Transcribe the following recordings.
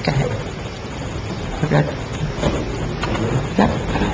Go ahead. We're good. Yep.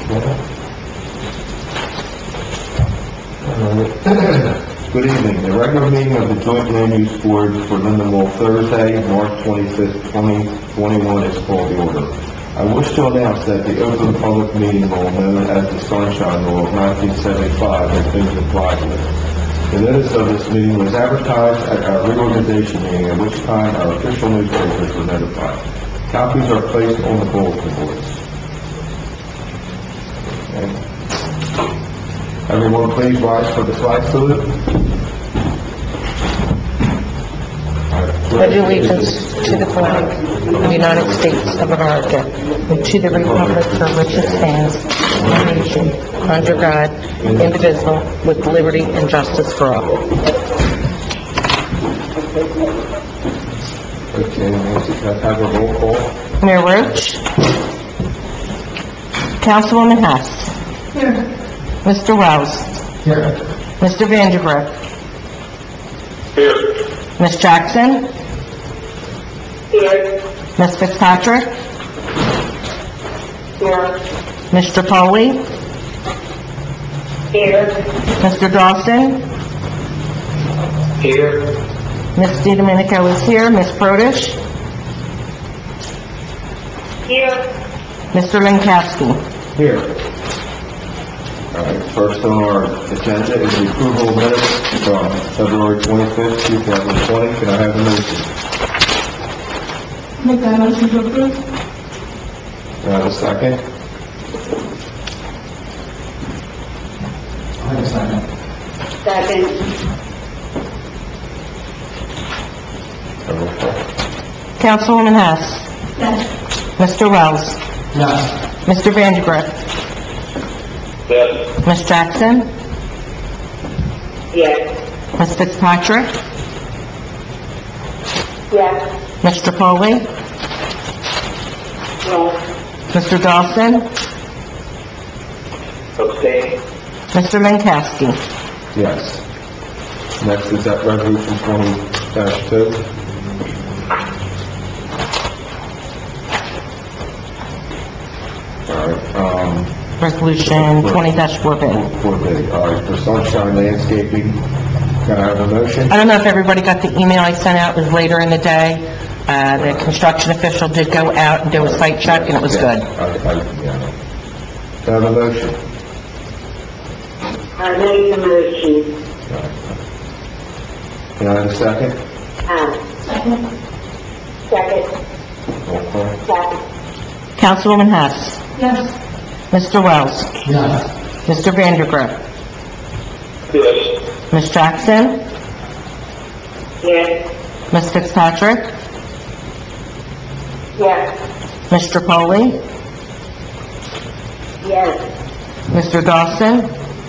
Good evening. The regular meeting of the Joint Land Use Board for Lindenwold Thursday, March 25th, 2021 is called to order. I wish to announce that the Open Public Meeting Law, known as the Sunshine Law of 1975, has been complied with. The notice of this meeting was advertised at our reorganization meeting, at which time our official newspapers were notified. Copies are placed on the bulletin boards. Okay. Everyone please rise for the flag salute. Pledge allegiance to the flag of the United States of America and to the republic for which it stands, one nation, under God, indivisible, with liberty and justice for all. Okay, Nancy, can I have a roll call? Mayor Roach? Councilwoman Hess? Here. Mr. Wells? Here. Mr. Vandergrift? Here. Ms. Jackson? Here. Ms. Fitzpatrick? Here. Mr. Foley? Here. Mr. Dawson? Here. Ms. DiDomenico is here. Ms. Prodish? Here. Mr. Lankowski? Here. All right, first on our agenda is the approval of minutes from February 25th, 2020. Can I have a motion? Make that motion to approve. Can I have a second? I have a second. Second. A roll call. Councilwoman Hess? Yes. Mr. Wells? Yes. Mr. Vandergrift? Yes. Ms. Jackson? Yes. Ms. Fitzpatrick? Yes. Mr. Foley? Yes. Mr. Dawson? Abstain. Mr. Lankowski? Yes. Next is that resolution 20-2. All right, Resolution 20-4B. 4B. All right, for Sunshine Landscaping, can I have a motion? I don't know if everybody got the email I sent out. It was later in the day. The construction official did go out and do a site check, and it was good. Yeah. Can I have a motion? I make the motion. Can I have a second? Second. Second. Roll call. Second. Councilwoman Hess? Yes. Mr. Wells? Yes. Mr. Vandergrift? Yes. Ms. Jackson? Yes. Ms. Fitzpatrick? Yes. Mr. Foley? Yes. Mr. Dawson?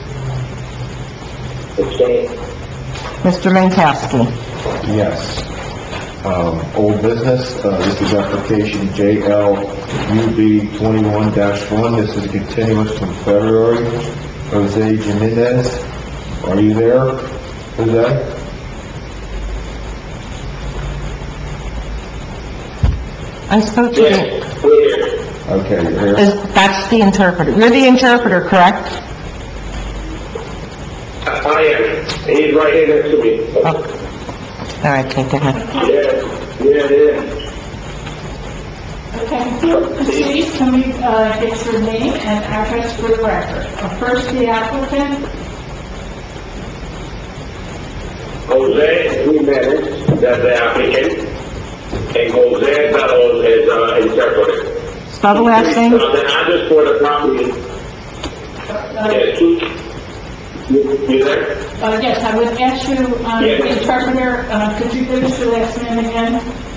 Abstain. Mr. Lankowski? Yes. Old business, this is application JLUB 21-1. This is continuous from February. Jose Jimenez, are you there, Jose? I spoke to you. Okay, you're here. That's the interpreter. You're the interpreter, correct? I am. He's right here next to me. Oh. All right, okay, go ahead. Yeah. Okay, proceed. Can we get your name and address for the record? First, the applicant. Jose Jimenez, that's the applicant, and Jose Bellows is interpreter. Spell the last name. The address for the property is you there? Yes, I would ask you, the interpreter, could you give us your last name again?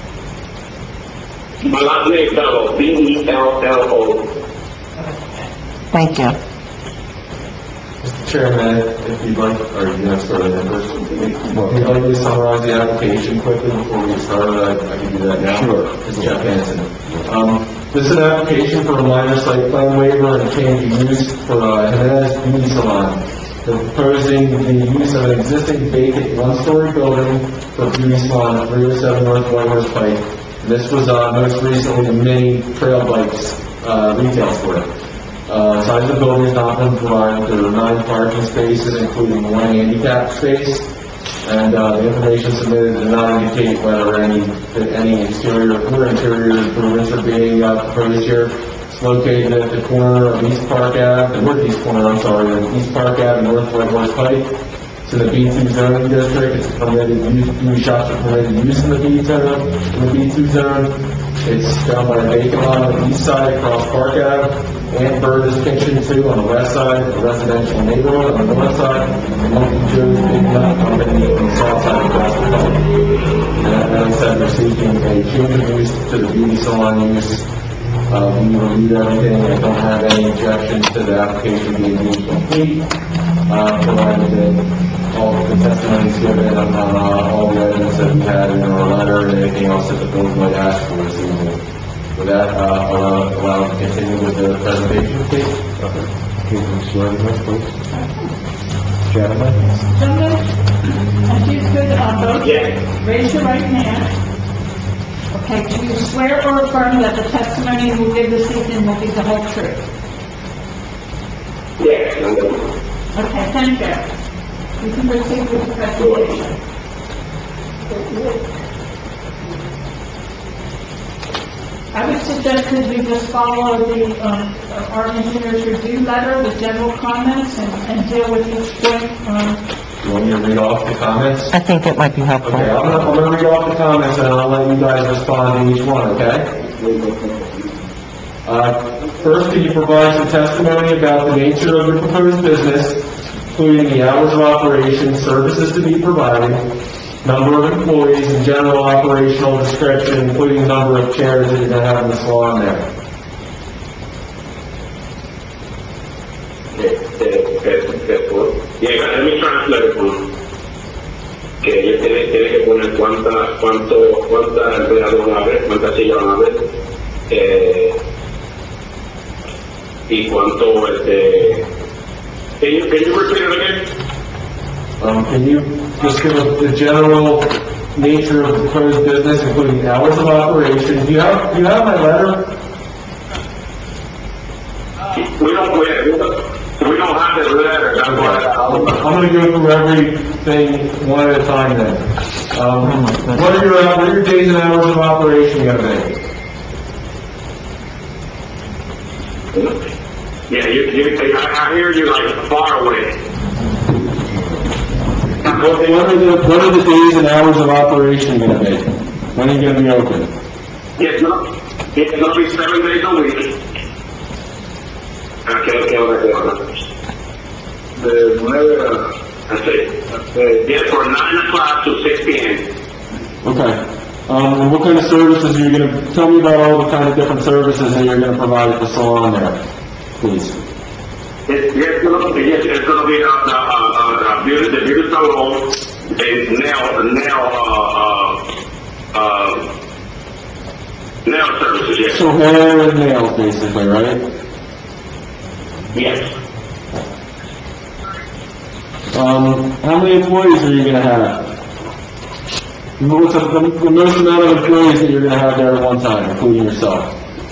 My last name is Bellows, B-E-L-L-O. Thank you. Mr. Chairman, if you'd like, or you have started members, if you'd like me to summarize the application quickly before we get started, I can do that now. Sure. This is Jeff Hansen. This is an application for a minor site plan waiver and change of use for Jimenez Beauty Salon. They're proposing the use of an existing vacant one-story building for beauty salon at 307 North Whitehorse Pike And this was, most recently the Mini Trail Bikes, retail store. Size of the building has not been provided. There are 9 parking spaces, including 1 handicap space. And, the information submitted does not indicate whether any exterior or interior improvements are being, proposed here. It's located at the corner of East Park Ave, the northeast corner, I'm sorry, of East Park Ave and North Whitehorse Pike. It's in the B2 zoning district. It's permitted use, beauty shops are permitted use in the B2 zone. It's down by a vacant lot on the east side across Park Ave. Aunt Bertha's Kitchen 2 on the west side, a residential neighborhood on the north side, and Monkey Joe's Big Nut Company on the south side across the pike. And as I said, we're seeking a change of use to the beauty salon use. We reviewed everything, I don't have any objections to the application being deemed complete, provided that all the testimonies given on all the evidence that we had in our letter and anything else that the board might ask for this evening. With that, I'll allow to continue with the presentation, please. Can you swear to that, please? Gentlemen? If you could, both Yes. raise your right hand. Okay, do you swear or affirm that the testimony you will give this evening will be the whole truth? Yes. Okay, thank you. You can proceed with the presentation. I would suggest that we just follow the, our engineer's review letter with general comments and deal with each point, You want me to read off the comments? I think it might be helpful. Okay, I'm gonna read off the comments and I'll let you guys respond to each one, okay? First, can you provide some testimony about the nature of your proposed business, including the hours of operation, services to be provided, number of employees, and general operational description, including the number of chairs that you're gonna have in the salon there? Yeah, let me translate. Que ellos tienen que poner cuánta empleados van a haber, cuántas sillas van a haber, y cuánto, can you repeat it again? Can you just give us the general nature of the proposed business, including hours of operation? Do you have my letter? We don't have the letter, that's why I'm gonna go through everything one at a time then. What are your days and hours of operation gonna be? Yeah, I hear you like far away. What are the days and hours of operation gonna be? When are you gonna be open? It's gonna be 7 days a week. Okay, de 9 from 9 o'clock to 6 p.m. Okay. And what kind of services are you gonna, tell me about all the kind of different services that you're gonna provide at the salon there, please. It's gonna be the beauty salon, nail services, yes. So hair and nails, basically, right? Yes. How many employees are you gonna have? What's the most amount of employees that you're gonna have there at one time, including yourself?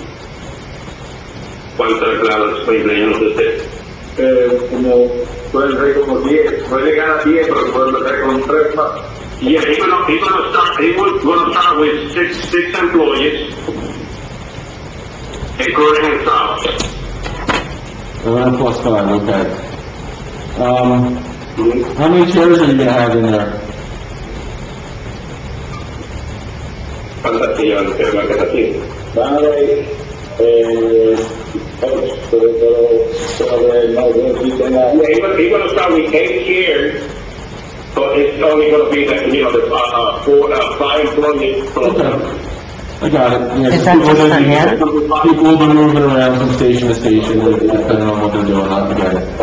¿Cuántos empleados disponibles usted? Pueden ser como 10, puede llegar a 10, pero pueden ser con 3 más. Yeah, he's gonna start with six employees, including himself. 11 plus 5, okay. How many chairs are you gonna have in there? Fantasía, fantasía. Van a haber, he's gonna start with 8 chairs, but it's only gonna be the 5 employees. Okay. I got it. Yeah, Is that people just for hair? People will be moving around from station to station, depending on what they're doing, I get it.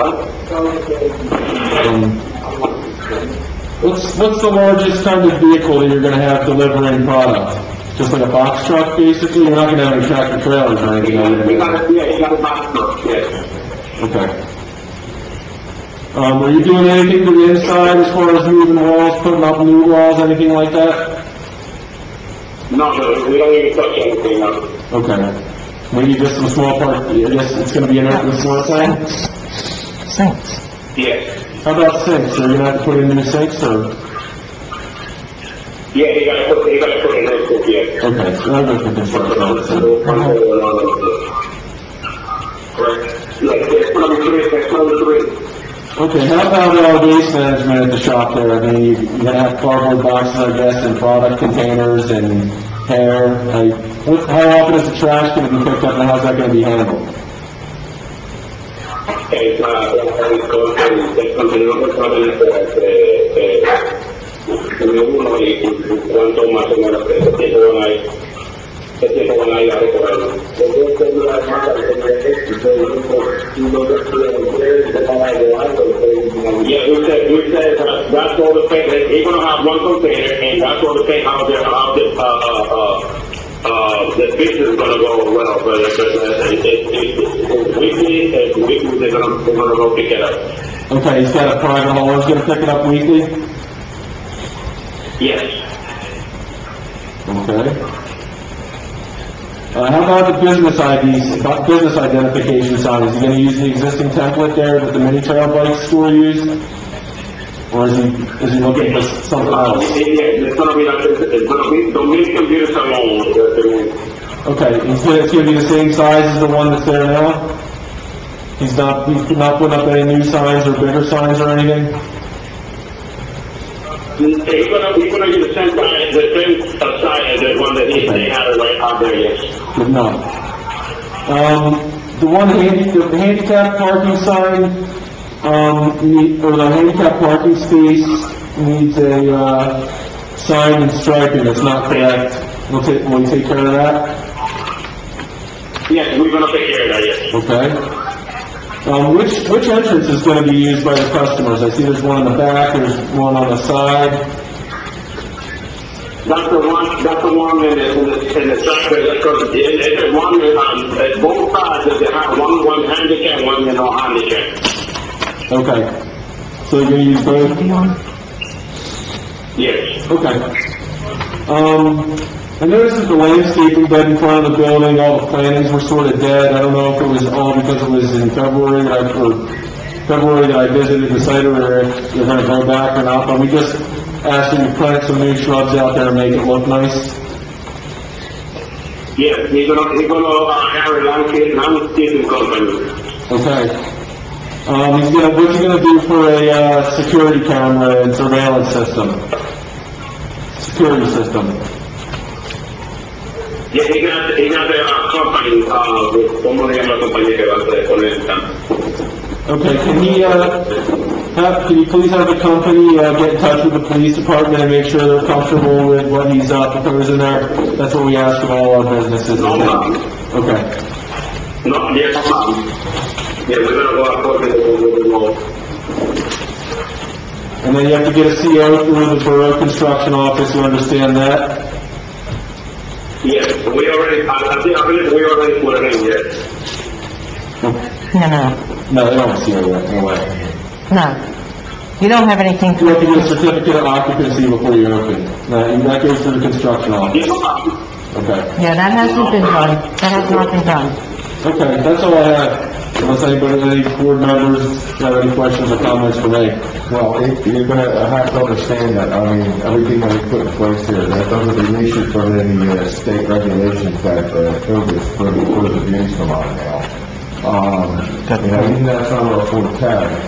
What's the largest kind of vehicle that you're gonna have delivering product? Just like a box truck, basically? You're not gonna have any tractor trailers or anything, are you? He got a box truck, yes. Okay. Are you doing anything to the inside as far as moving walls, putting up new walls, anything like that? No, we don't even touch anything now. Okay. Maybe just some small part, I guess it's gonna be an open floor plan? Sinks. Yes. How about sinks? Are you gonna have to put in new sinks, or? Yeah, he got to put it next to it, Okay, so I'll go for construction officer. Correct. Yeah, that's number three. Okay, how about, waste management at the shop there? I mean, you're gonna have cardboard boxes, I guess, and product containers and hair, how often is the trash gonna be picked up, and how's that gonna be handled? Uno y cuánto más o menos qué tiempo van a ir a recogerlo. Yeah, we said that's all the thing. They're gonna have one container, and that's all the thing how the business is gonna go well. But it's weekly they're gonna go pick it up. Okay, he's got a private hauler's gonna pick it up weekly? Yes. Okay. How about the business IDs, business identification sign? Is he gonna use the existing template there that the Mini Trail Bike store used? Or is he looking for something else? Yeah, it's gonna be the main computers alone. Okay, it's gonna be the same size as the one that's there now? He's not putting up any new signs or bigger signs or anything? He's gonna use the same side as the one that they had right out there, yes. Good enough. The handicap parking sign, or the handicap parking space needs a, sign and striping that's not correct. Will you take care of that? Yes, we're gonna take care of that, yes. Okay. Which entrance is gonna be used by the customers? I see there's one in the back, there's one on the side. That's the one in the side, because there's one at both sides, they have one handicap, one handicap. Okay. So you're gonna use both? Yes. Okay. I noticed that the landscaping bed in front of the building, all the plantings were sort of dead. I don't know if it was all because it was in February that I visited the site, or if they're gonna go back or not, but we just asked them to plant some new shrubs out there and make it look nice. Yes, he's gonna have a landscaping company. Okay. What's he gonna do for a, security camera and surveillance system? Security system. Yeah, he got a company, ¿cómo le llama la compañía que va a poner el campo? Okay, can you please have the company, get in touch with the police department and make sure they're comfortable with what he's, proposing there? That's what we ask of all our businesses. No problem. Okay. No, yes, no problem. Yeah, we're gonna go out for it. And then you have to get a CO through the Borough Construction Office, you understand that? Yes, I believe we already put it in, yes. No. No, they don't see it yet, no way. No. You don't have anything You have to to... get a certificate of occupancy before you open. That goes to the construction office. Yes, no problem. Okay. Yeah, that hasn't been done. That has not been done. Okay, that's all I have. Unless any board members have any questions or comments for me. Well, you're gonna have to understand that, I mean, everything that we put in place here, that doesn't be issued from any, state regulations that, COVID is put the abuse from on now. Even that's not our forte.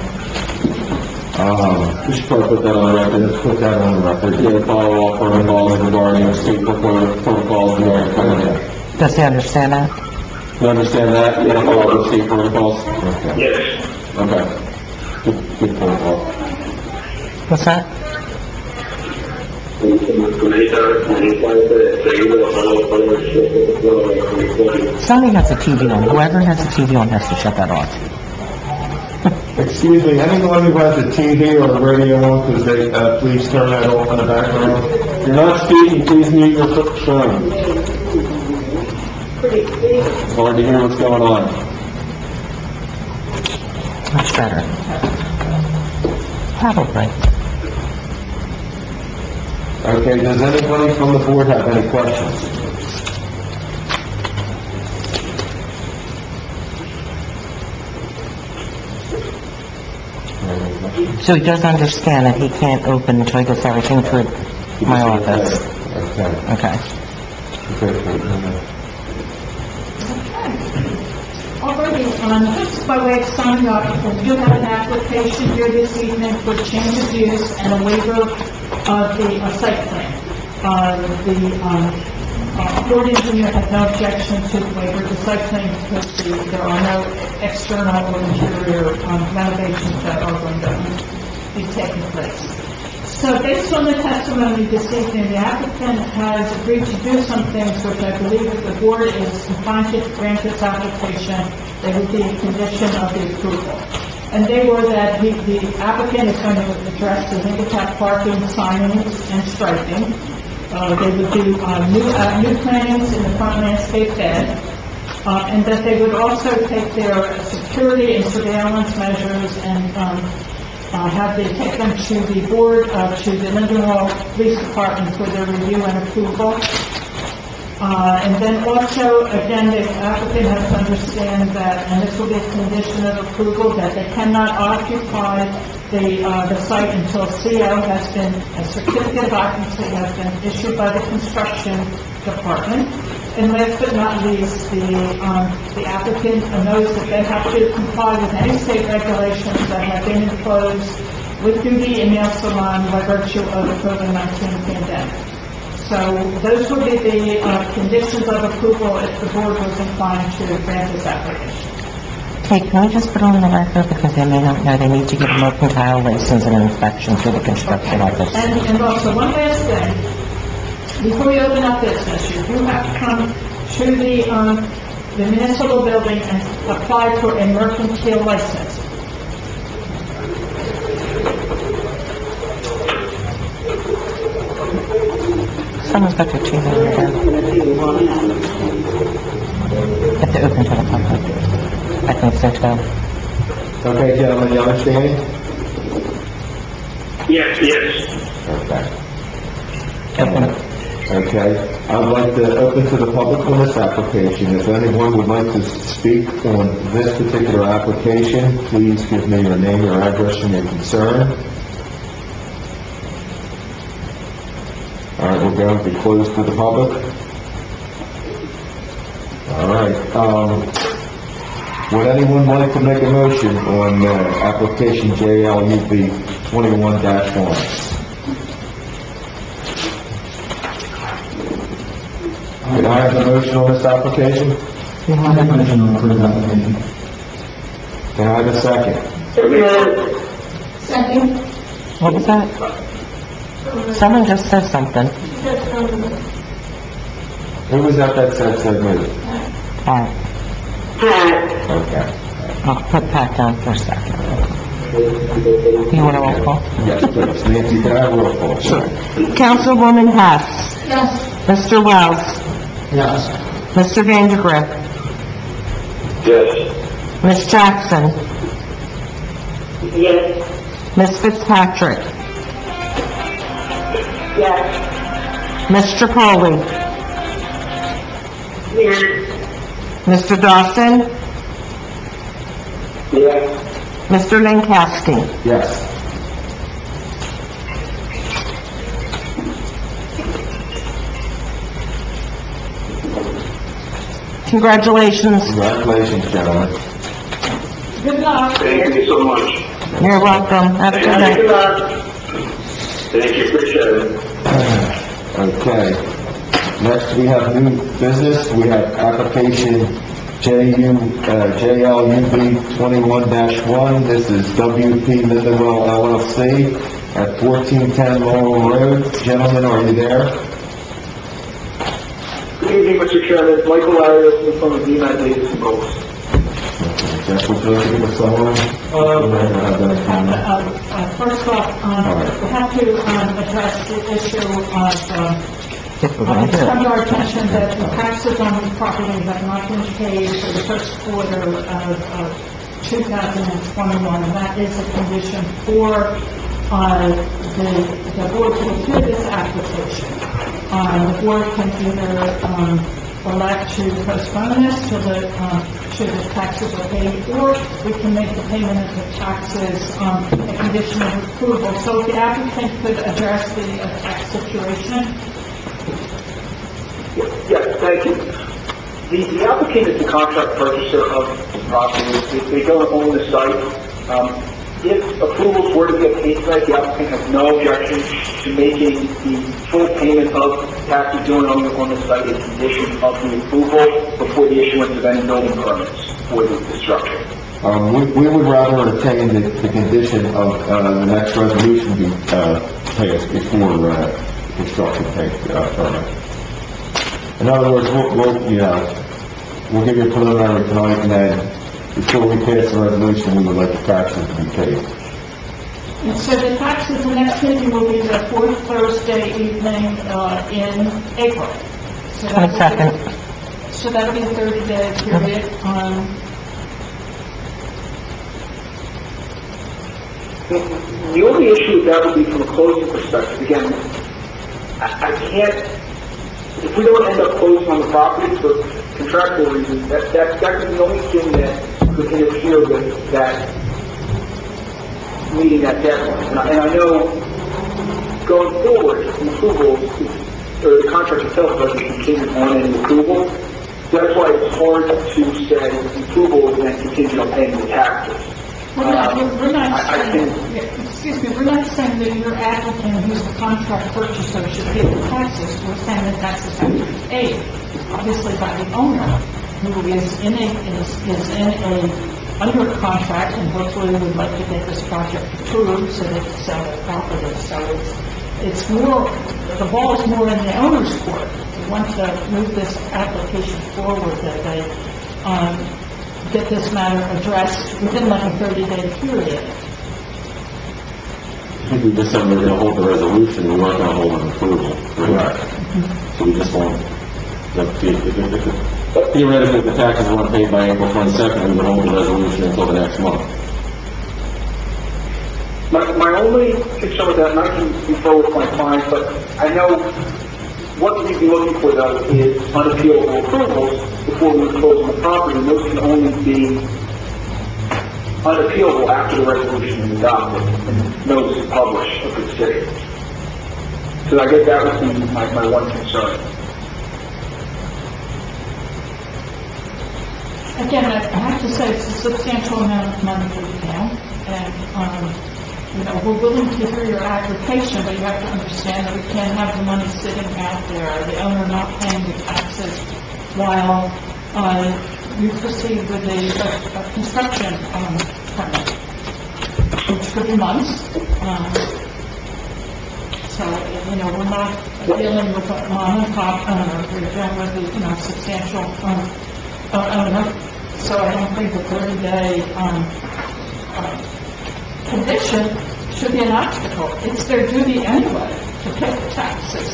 We should probably put that on the record. Let's put that on the record. Yeah, follow all protocols regarding state protocols regarding COVID. Does he understand that? You understand that? You gotta follow the state protocols? Okay. Yes. Okay. Good protocol. What's that? Somebody has a TV on. Whoever has a TV on has to shut that off. Excuse me, anyone who has a TV or a radio on, could they, please turn that off in the background? If you're not speaking, please mute your phone. It's hard to hear what's going on. Much better. Probably. Okay, does anybody from the board have any questions? So he does understand that he can't open until he gets everything through my office? Okay. Okay. Already, just by way of summing up, we do have an application here this evening for change of use and a waiver of the site plan. The board engineer had no objection to the waiver of the site plan because there are no external or interior renovations that are going to be taking place. So based on the testimony this evening, the applicant has agreed to do some things which I believe if the board is inclined to grant this application, they would be a condition of the approval. And they were that the applicant is going to address the handicap parking, signage, and striping. They would do new plantings in the front landscape bed, and that they would also take their security and surveillance measures and take them to the board, to the Lindenwold Police Department for their review and approval. And then also, again, the applicant has to understand that, and this will be a condition of approval, that they cannot occupy the site until a certificate of occupancy has been issued by the construction department. And last but not least, the applicant knows that they have to comply with any state regulations that have been imposed with duty in nail salon by virtue of the COVID-19 pandemic. So those would be the conditions of approval if the board was inclined to grant this application. Okay, can I just put on the record, because they may not know, they need to get a mercantile license and inspection through the construction office. And also, one last thing. Before you open up business, you do have to come to the municipal building and apply for a mercantile license. Someone's got their TV over there. Have to open to the public. I think so too. Okay, gentlemen, you understand? Yes. Okay. Open. Okay, I'd like to open to the public on this application. If anyone would like to speak on this particular application, please give me your name, your address, and your concern. All right, we're going to close to the public. All right, would anyone like to make a motion on application JLUB 21-1? Can I have a motion on this application? Can I have a motion on the application? Can I have a second? Second. What was that? Someone just said something. Who was that said move? Pat. Okay. I'll put Pat down for a second. You want a roll call? Yes, please. Nancy, can I have a roll call? Sure. Councilwoman Hess. Yes. Mr. Wells. Yes. Mr. Vandergriff. Yes. Ms. Jackson. Yes. Ms. Fitzpatrick. Yes. Ms. Tripoli. Yes. Mr. Dawson. Yes. Mr. Lankowski. Yes. Congratulations. Congratulations, gentlemen. Good luck. Thank you so much. You're welcome. Have a good night. Thank you, appreciate it. Okay. Next, we have new business. We have application JLUB 21-1. This is WP Lindenwold LLC at 1410 Laurel Road. Gentlemen, are you there? Good evening, Mr. Chairman. Michael Arias from the United Davis Post. Jeff, would you like to give us someone? First off, we have to address the issue of If we're going it's to do come it. to our attention that the taxes on the property have not been paid for the first quarter of 2021, and that is a condition for the board to hear this application. The board can either, elect to postpone this till the taxes are paid, or we can make the payment of the taxes, a condition of approval. So if the applicant could address the tax situation. Yes, thank you. The applicant is the contract purchaser of the property. They don't own the site. If approvals were to get paid tonight, the applicant has no objection to making the full payment of taxes due on the site a condition of the approval before the issuance of any building permits for the construction. We would rather entertain the condition of, the next resolution be, passed before, construction permit. In other words, we'll give you a preliminary tonight, and then before we pass the resolution, we would like the taxes to be paid. And so the taxes, the next meeting will be the fourth Thursday evening, in April. So that will be- 22nd. So that'll be a 30-day period. The only issue with that would be from a closing perspective. Again, I can't, if we don't end up closing on the property for contractual reasons, that could be the only thing that could interfere with that meeting that deadline. And I know going forward, the approval, or the contract itself doesn't contingent on any approval. That's why it's hard to say approval is then contingent on paying the taxes. We're not saying that your applicant, who's the contract purchaser, should pay the taxes. We're saying that taxes have to be paid, obviously by the owner, who is under contract, and hopefully would like to get this project approved so they can sell the property. So it's more, the ball is more in the owner's court. We want to move this application forward, that they, get this matter addressed within like a 30-day period. I think we just said we were going to hold the resolution, we weren't going to hold an approval. Correct. So we just want, theoretically, if the taxes weren't paid by April 22nd, we would hold the resolution until the next month. My only concern with that, and I can confer with my client, but I know what we'd be looking for, though, is unappealable approvals before we close on the property, and those can only be unappealable after the resolution is adopted and notice is published of the city. So I guess that would be my one concern. Again, I have to say it's a substantial amount of money for the town, and, we're willing to hear your application, but you have to understand that we can't have the money sitting out there, the owner not paying the taxes while, you proceed with a construction, permit, which could be months. So, we're not dealing with a mom and pop owner, we're dealing with a, substantial, owner. So I don't think the 30-day, condition should be an obstacle. It's their duty anyway to pay the taxes.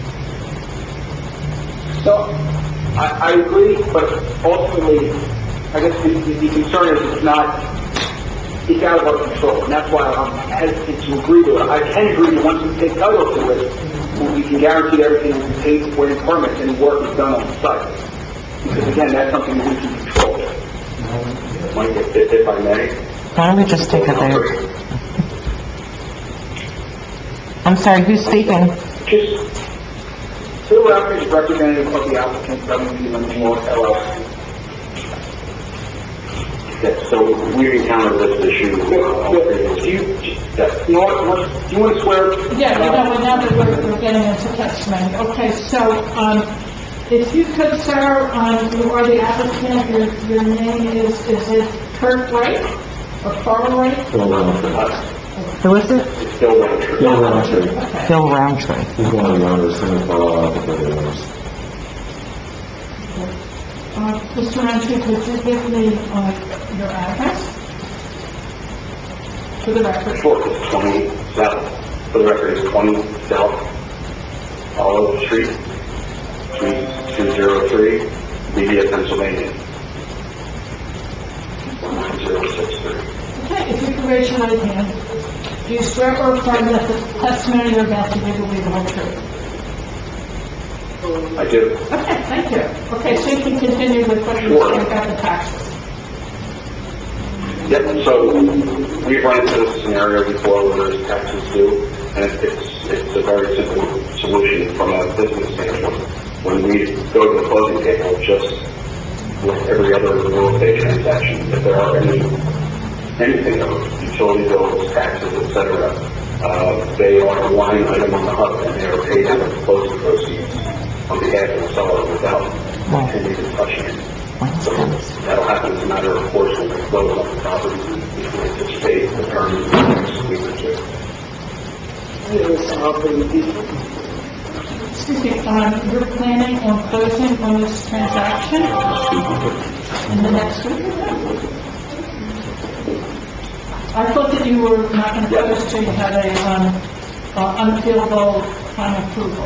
So, I agree, but ultimately, I guess the concern is it's out of our control, and that's why I'm hesitant to agree to it. I can agree that once we take title to it, we can guarantee everything will be paid before any permits, any work is done on the site. Because again, that's something that we can control. Mike, if I may. Why don't we just take a vote? I'm sorry, who's speaking? Just, Phil Rafferty is representative of the applicant, W.P. Lending Law, LLC. Okay, so we encountered this issue. Do you want to swear? Yeah, now that we're getting into testimony. Okay, so, if you could, sir, you are the applicant, your name is it Kurt Wright or Carl Wright? Phil Roundtree. Who is it? Still running. Phil Roundtree. Okay. Phil Roundtree. He's one of the owners, and the owners. Mr. Roundtree, could you give me, your address? For the record. Sure, it's 20 South. For the record, it's 20 South Olive Street, Suite 203, Media, Pennsylvania. 1063. Okay, if you could raise your right hand. Do you swear or affirm that the testimony you're about to give will be the whole truth? I do. Okay, thank you. Okay, so you can continue with what you were saying about the taxes. Yep, so we've run into this scenario before where there's taxes due, and it's a very simple solution from a business standpoint. When we go to the closing table, just like every other real estate transaction, if there are anything of utility bills, taxes, etc., they are a line item on the hub, and they are paid out of closing proceeds on behalf of the seller without any touching it. So that'll happen as a matter of course when we close on the property. We can anticipate the term in the next week or two. Excuse me, you're planning on closing on this transaction in the next week? I thought that you were not going to close till you had a unappealable final approval.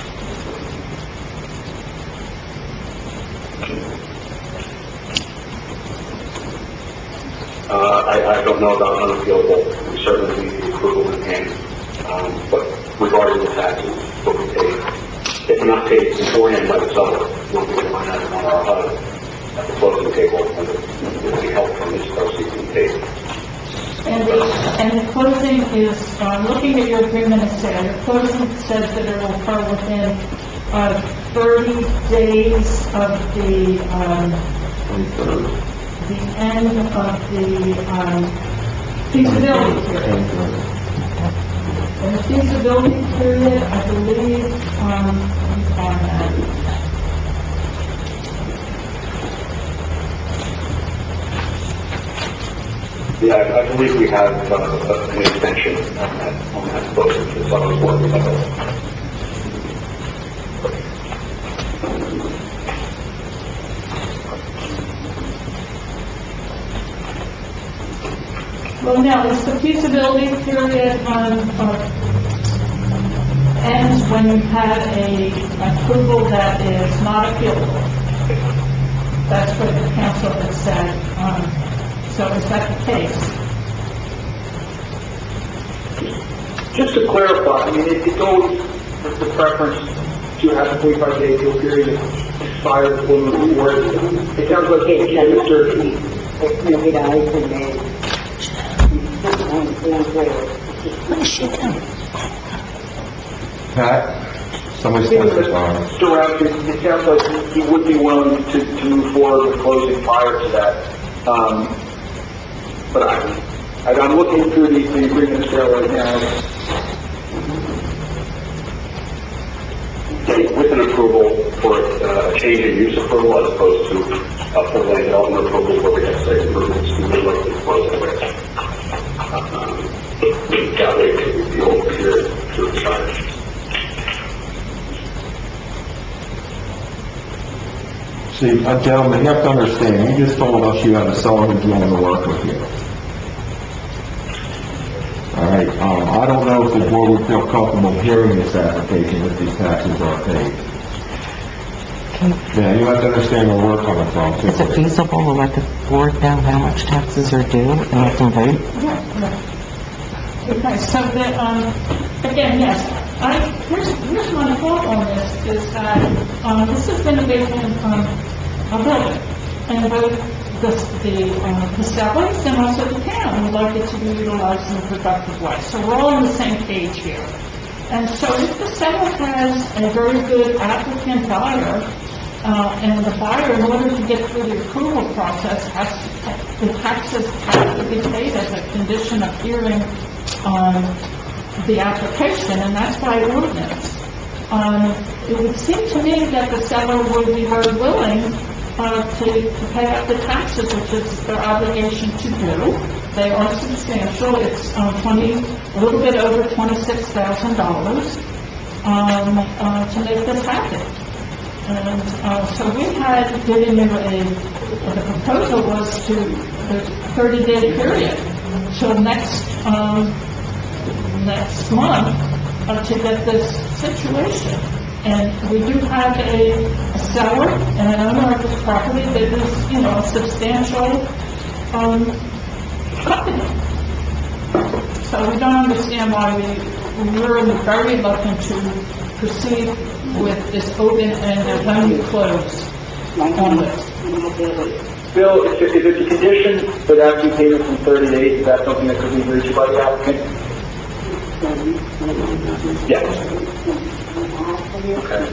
I don't know about unappealable. We certainly need the approval in hand. But regarding the taxes, what we pay, if not paid beforehand by the seller, we'll be the line item on our HUD at the closing table, and it will be help from this proceeds being paid. And the closing is, looking at your agreement of sale, your closing says that it will occur within 30 days of the end of the feasibility period. And the feasibility period, I believe, on that. Yeah, I believe we have an extension on that book, which is always working on it. Well, now, is the feasibility period ends when you have a approval that is not appealable? That's what the council has said. So is that the case? Just to clarify, I mean, it's always the preference to have a 45-day appeal period expire before moving forward. It sounds like Pat, somebody's testifying. Mr. Roundtree, it sounds like you would be willing to move forward with closing prior to that. But I'm looking through the agreement sale right now. With an approval for a change in use approval as opposed to full land development approval where we have site improvements, we would like to close it with. That way it could be over here to the side. See, gentlemen, you have to understand, you just told us you had a seller who's willing to work with you. All right, I don't know if the board would feel comfortable hearing this application if these taxes are paid. Yeah, you have to understand where we're coming from, too. Is it feasible to let the board know how much taxes are due and let them vote? Okay, so again, yes, here's my thought on this, is that, this has been a vacant, a building, and both the sellers and also the town would like it to be utilized in a productive way. So we're all on the same page here. And so if the seller has a very good applicant buyer, and the buyer, in order to get through the approval process, the taxes have to be paid as a condition of hearing the application, and that's by ordinance. It would seem to me that the seller would be very willing to pay up the taxes, which is their obligation to do. They are substantial. It's a little bit over $26,000 to make this happen. And so we had given you the proposal was to the 30-day period till next month to get this situation. And we do have a seller and an owner of this property that is, a substantial company. So So we don't understand why we're very reluctant to proceed with this open and they're going to be closed on this. Bill, if it's a condition that has to be paid within 30 days, is that something that could be agreed to by the applicant? Yes. Okay.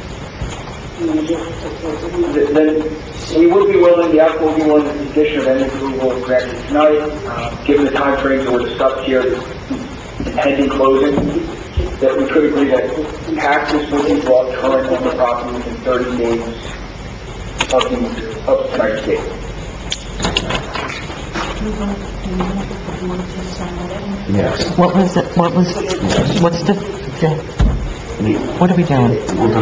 Then we would be willing, the applicant would be willing, the condition of any approval granted tonight, given the time frames that were discussed here, pending closing, that we could agree that taxes would be brought current on the property within 30 days of tonight's date. Yes. What's what are we doing?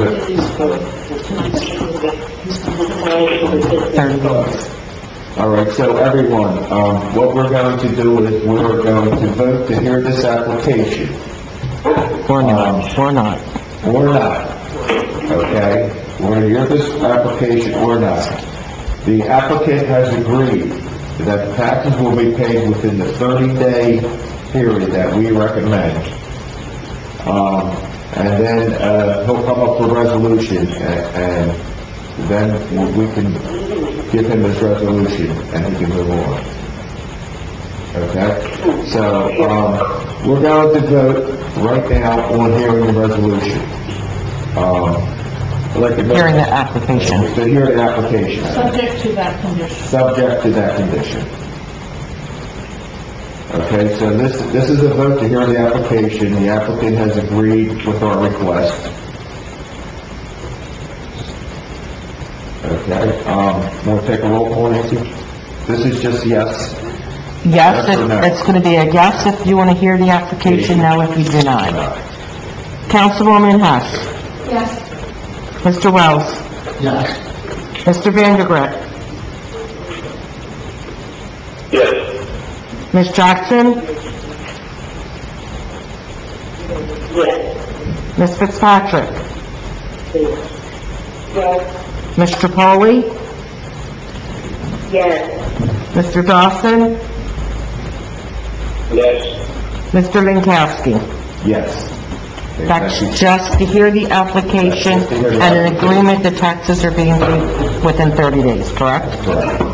30 days. All right, so everyone, what we're going to do is we're going to vote to hear this application. Or not, or not. Or not. Okay? We're going to hear this application or not. The applicant has agreed that taxes will be paid within the 30-day period that we recommend. And then he'll come up with a resolution, and then we can give him this resolution, and he can move on. Okay? So, we're going to vote right now on hearing the resolution. Hearing the application. To hear the application. Subject to that condition. Subject to that condition. Okay, so this is a vote to hear the application. The applicant has agreed with our request. Okay, want to take a roll call, Nancy? This is just yes. Yes, Yes or no? it's going to be a yes if you want to hear the application, no if you deny. Councilwoman Hess. Yes. Mr. Wells. Yes. Mr. Vandergrift. Yes. Ms. Jackson. Yes. Ms. Fitzpatrick. Yes. Mr. Polly. Yes. Mr. Dawson. Yes. Mr. Linkowski. Yes. That's just to hear the application That's just to hear the and an application. agreement that taxes are being paid within 30 days, correct? Correct.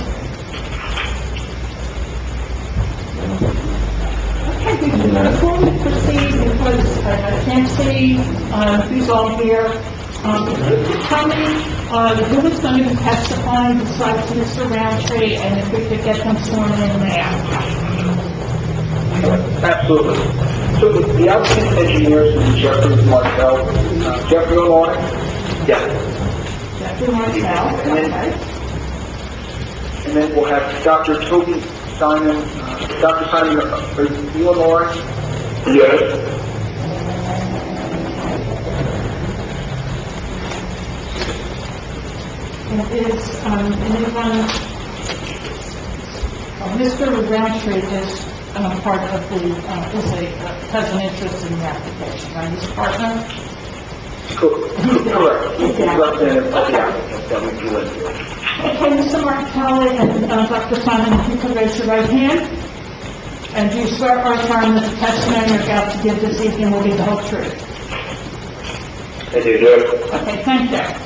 Before we proceed, because I can't see who's all here, could you tell me who is going to be testifying besides Mr. Roundtree, and if we could get them sworn in now? Absolutely. So the applicant engineers is Jeffrey Martell. Jeffrey Lamar? Yes. Jeffrey Martell, okay. And then we'll have Dr. Toby Simon. Dr. Simon, are you on the line? Yes. And is anyone, Mr. Roundtree is part of the, has an interest in the application, right? He's a partner? Correct. He's representative of the applicant that we do it. Okay, Mr. Martelli and Dr. Simon, if you could raise your right hand. And do you swear or affirm that the testimony you're about to give this evening will be the whole truth? I do, yes. Okay, thank you.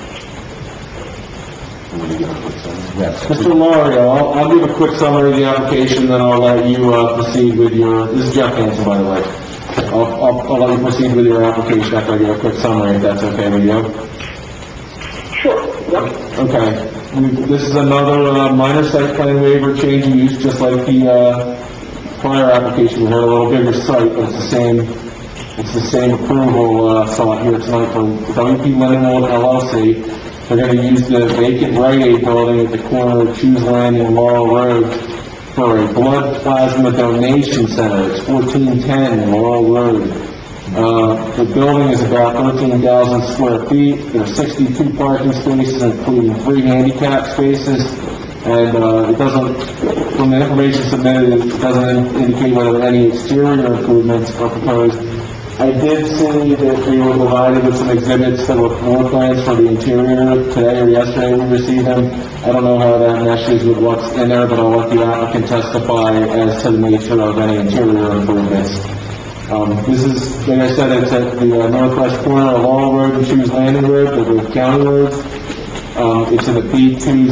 Yes. Mr. Mario, I'll give a quick summary of the application, then I'll let you proceed with your, this is Jeff Hansen, by the way. I'll let you proceed with your application after I give a quick summary, if that's okay with you. Sure. Yep. Okay. This is another minor site plan waiver, change of use, just like the prior application. We had a little bigger site, but it's the same approval sought here tonight for WP Leonard LLC. They're going to use the vacant Rite Aid building at the corner of Choose Landing and Laurel Road for a blood plasma donation center. It's 1410 Laurel Road. The building is about 13,000 square feet. There are 62 parking spaces, including 3 handicap spaces. And it doesn't, from the information submitted, it doesn't indicate whether any exterior improvements are proposed. I I did see that we were provided with some exhibits that were floor plans for the interior today or yesterday we received them. I don't know how that meshes with what's in there, but I'll let the applicant testify as to the nature of any interior improvements. This is, like I said, it's at the northwest corner of Laurel Road and Shoes Landing Road, the county roads. It's in the B2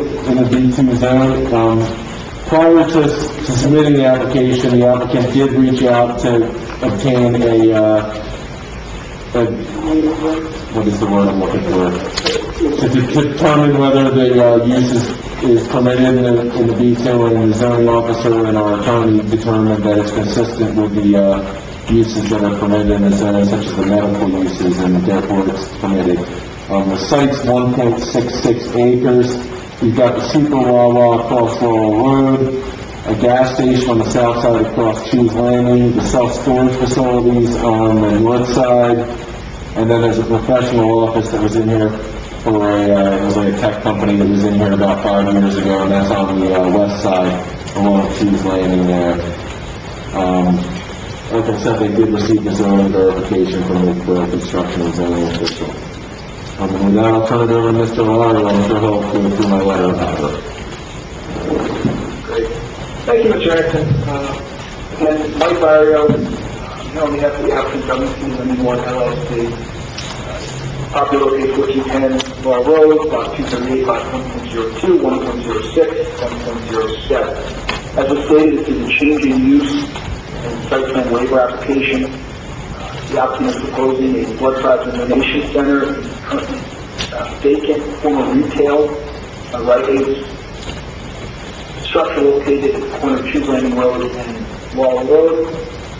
zone, Prior to submitting the application, the applicant did reach out to obtain what is the word I'm looking for? To determine whether the use is permitted in the B2, and the zoning officer and our attorney determined that it's consistent with the uses that are permitted in the zone, such as the medical uses, and therefore it's permitted. The site's 1.66 acres. We've got the Super Wawa across Laurel Road, a gas station on the south side across Shoes Landing, the self-storage facilities on the north side, and then there's a professional office that was in here for it was like a tech company that was in here about 5 years ago, and that's on the west side along Shoes Landing there. Like I said, they did receive the zoning verification from the construction and zoning official. And with that, I'll turn it over to Mr. Lawyer. I'm sure he'll go through my letter after. Great. Thank you, Mr. Erickson. Again, Mike Barrio, on behalf of the applicant, WC Lending One LLC. Property located 1410 Laurel Road, lot 238, lot 1.02, 1.06, 1.07. As was stated, this is a change in use and site plan waiver application. The applicant is proposing a blood plasma donation center, currently vacant, former retail, Rite Aid structure located at the corner of Shoes Landing Road and Laurel Road.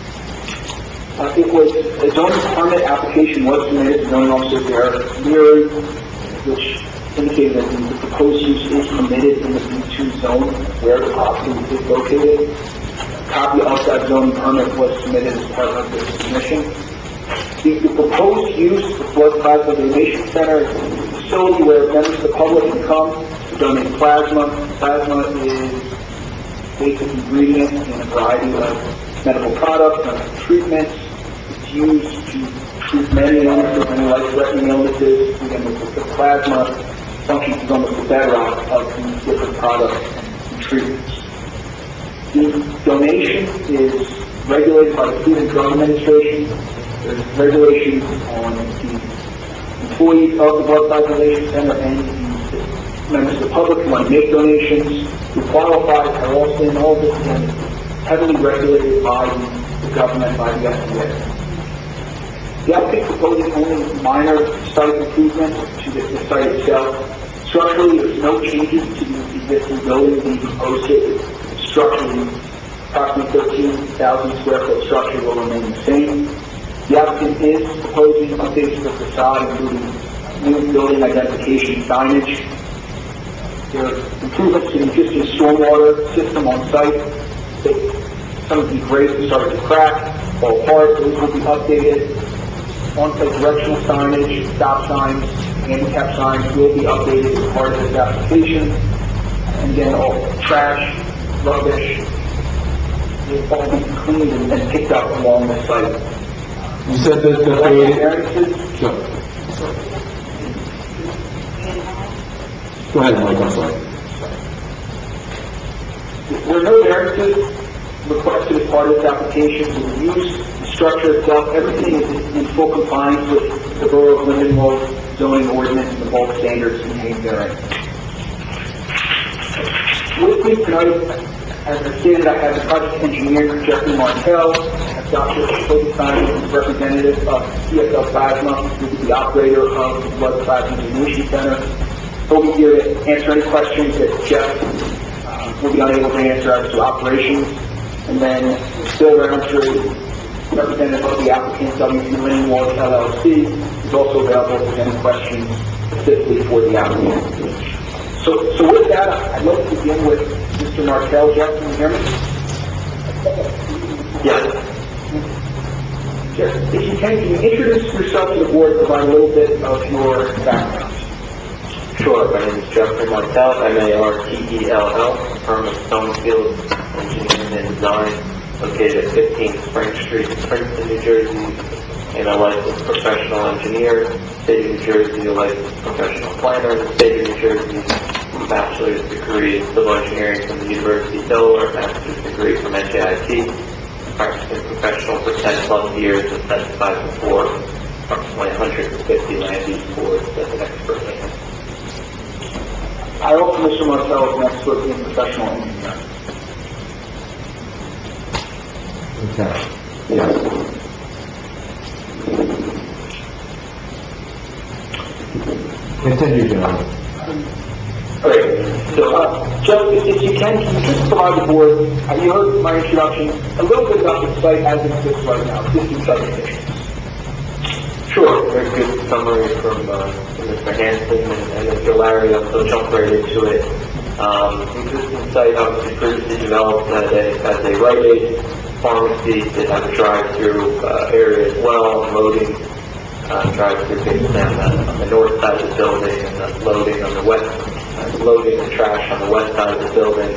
It was a zoning permit application was submitted to zoning officer Derek Leary, which indicated that the proposed use is permitted in the B2 zone where the property is located. A copy of that zoning permit was submitted as part of this submission. The proposed use of the blood plasma donation center is a facility where members of the public can come to donate plasma. Plasma is a basic ingredient in a variety of medical products, medical treatments. It's used to treat many illnesses, many life-threatening illnesses. Again, the plasma functions as almost the bedrock of these different products and treatments. The donation is regulated by the Food and Drug Administration. There's regulations on the employees of the blood plasma donation center and the members of the public who want to make donations, who qualify, are also in all this and heavily regulated by the government, by the FDA. The applicant proposes only minor site improvements to the site itself. Structurally, there's no changes to the existing building being proposed here. Structurally, approximately 13,000 square foot structure will remain the same. The applicant is proposing updates to the facade, including new building identification signage. There are improvements to the existing stormwater system on site. Some of the grades are starting to crack, fall apart. Those will be updated. On-site directional signage, stop signs, handicap signs will be updated as part of this application. And again, all trash, rubbish, will all be cleaned and picked up along the site. You said that the variances. Sure. Go ahead, Mike, I'm sorry. There are no variances requested as part of this application. The use, the structure itself, everything is in full compliance with the Borough of Lindenwold zoning ordinance and the bulk standards contained therein. With me tonight, as I stated, I have the project engineer, Jeffrey Martell, Dr. Kobe, representative of CSL Plasma, who is the operator of the Blood Plasma Donation Center. He'll be here to answer any questions that Jeff will be unable to answer as to operations. And then Bill Roundtree, representative of the applicant, WC Lindenwold LLC, is also available for any questions specifically for the applicant. So with that, I'd like to begin with Mr. Martell. Jeff, can you hear me? Yes. Jeff, if you can you introduce yourself to the board and provide a little bit of your background? Sure. My name is Jeffrey Martell, M-A-R-T-E-L-L, firm of Stonefield Engineering and Design, located at 15 Spring Street, Princeton, New Jersey, and a licensed professional engineer. State of New Jersey, a licensed professional planner. The State of New Jersey, a bachelor's degree in civil engineering from the University of Delaware, master's degree from NJIT. Practicing professional for 10 plus years and testified before approximately 150 land use boards as an expert witness. I also, Mr. Martell, is an expert in professional engineering. Okay. Yes. Continue, John. Great. So, Joe, if you can you just provide the board, you heard my introduction, a little bit about the site as it exists right now, existing site conditions. Sure, very good summary from Mr. Hanson and Mr. Larry. I'll jump right into it. The existing site obviously previously developed as a Rite Aid pharmacy. It has a drive-through area as well, loading drive-through based on the north side of the building, and the loading on the west, loading the trash on the west side of the building.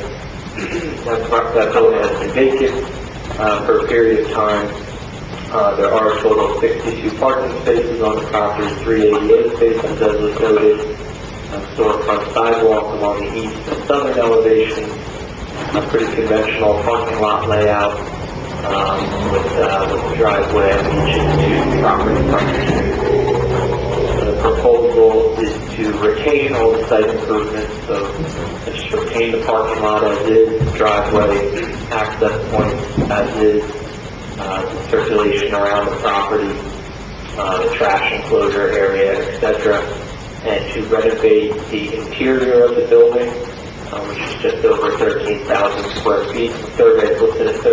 That building has been vacant for a period of time. There are a total of 62 parking spaces on the property, 388 spaces as was noted, storefront sidewalk along the east and southern elevations, a pretty conventional parking lot layout with the driveway reaching to property frontage. The proposal is to retain all the site improvements, so just retain the parking lot as is, driveway, access points as is, circulation around the property, the trash enclosure area, etc., and to renovate the interior of the building, which is just over 13,000 square feet. The survey is listed at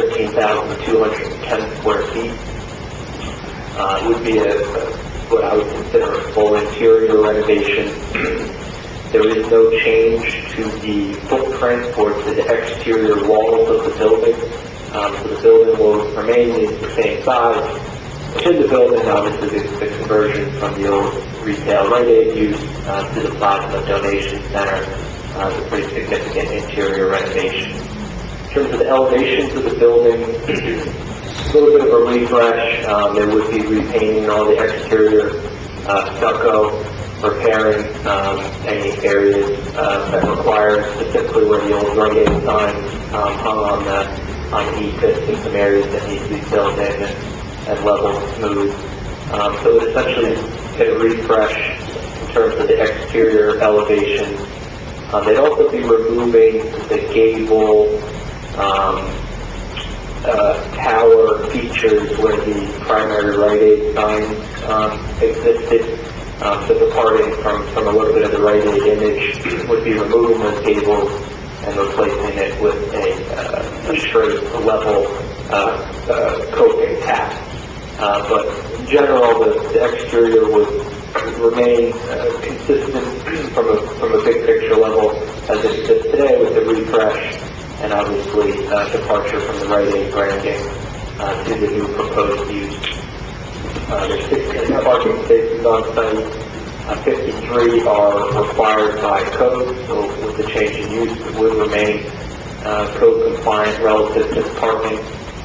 13,210 square feet. It would be what I would consider a full interior renovation. There is no change to the footprint or to the exterior walls of the building. So the building will remain the same size. Within the building, obviously, the conversion from the old retail Rite Aid use to the Plasma Donation Center is a pretty significant interior renovation. In terms of the elevations of the building, a little bit of a refresh. There would be repainting all the exterior stucco, repairing any areas that require, specifically where the old Rite Aid sign hung on the EFIT, in some areas that need to be filled in and leveled smooth. So it essentially get a refresh in terms of the exterior elevation. They'd also be removing the gable tower features where the primary Rite Aid sign existed. So departing from a little bit of the Rite Aid image would be removing those gables and replacing it with a straight, level coping path. But in general, the exterior would remain consistent from a big picture level as it exists today, with the refresh and obviously departure from the Rite Aid branding to the new proposed use. There's 16 parking spaces on site. 53 are required by code, so with the change in use, it would remain code compliant relative to parking.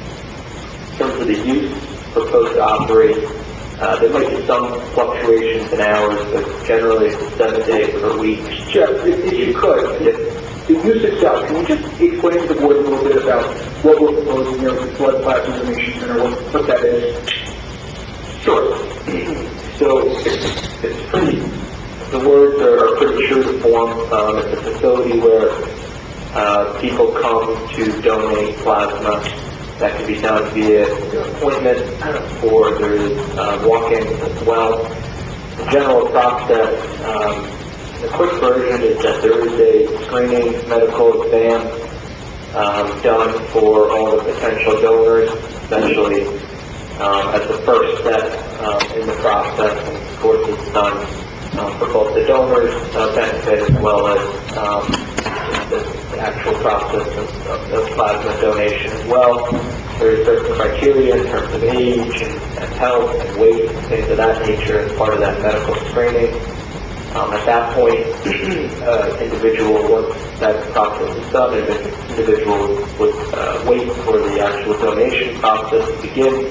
In terms of the use proposed to operate, there might be some fluctuations in hours, but generally it's 7 days per week. Jeff, if you could, the use itself, can you just explain to the board a little bit about what we're proposing here with the Flood Plasma Donation Center, what that is? Sure. So it's pretty, the words are pretty true to form. It's a facility where people come to donate plasma. That can be done via appointment, or there is walk-in as well. The general process, the quick version is that there is a screening medical exam done for all the potential donors, essentially as the first step in the process. And of course, it's done for both the donors' benefit as well as the actual process of plasma donation as well. There are certain criteria in terms of age and health and weight and things of that nature as part of that medical screening. At that point, individual, once that process is done, an individual would wait for the actual donation process to begin.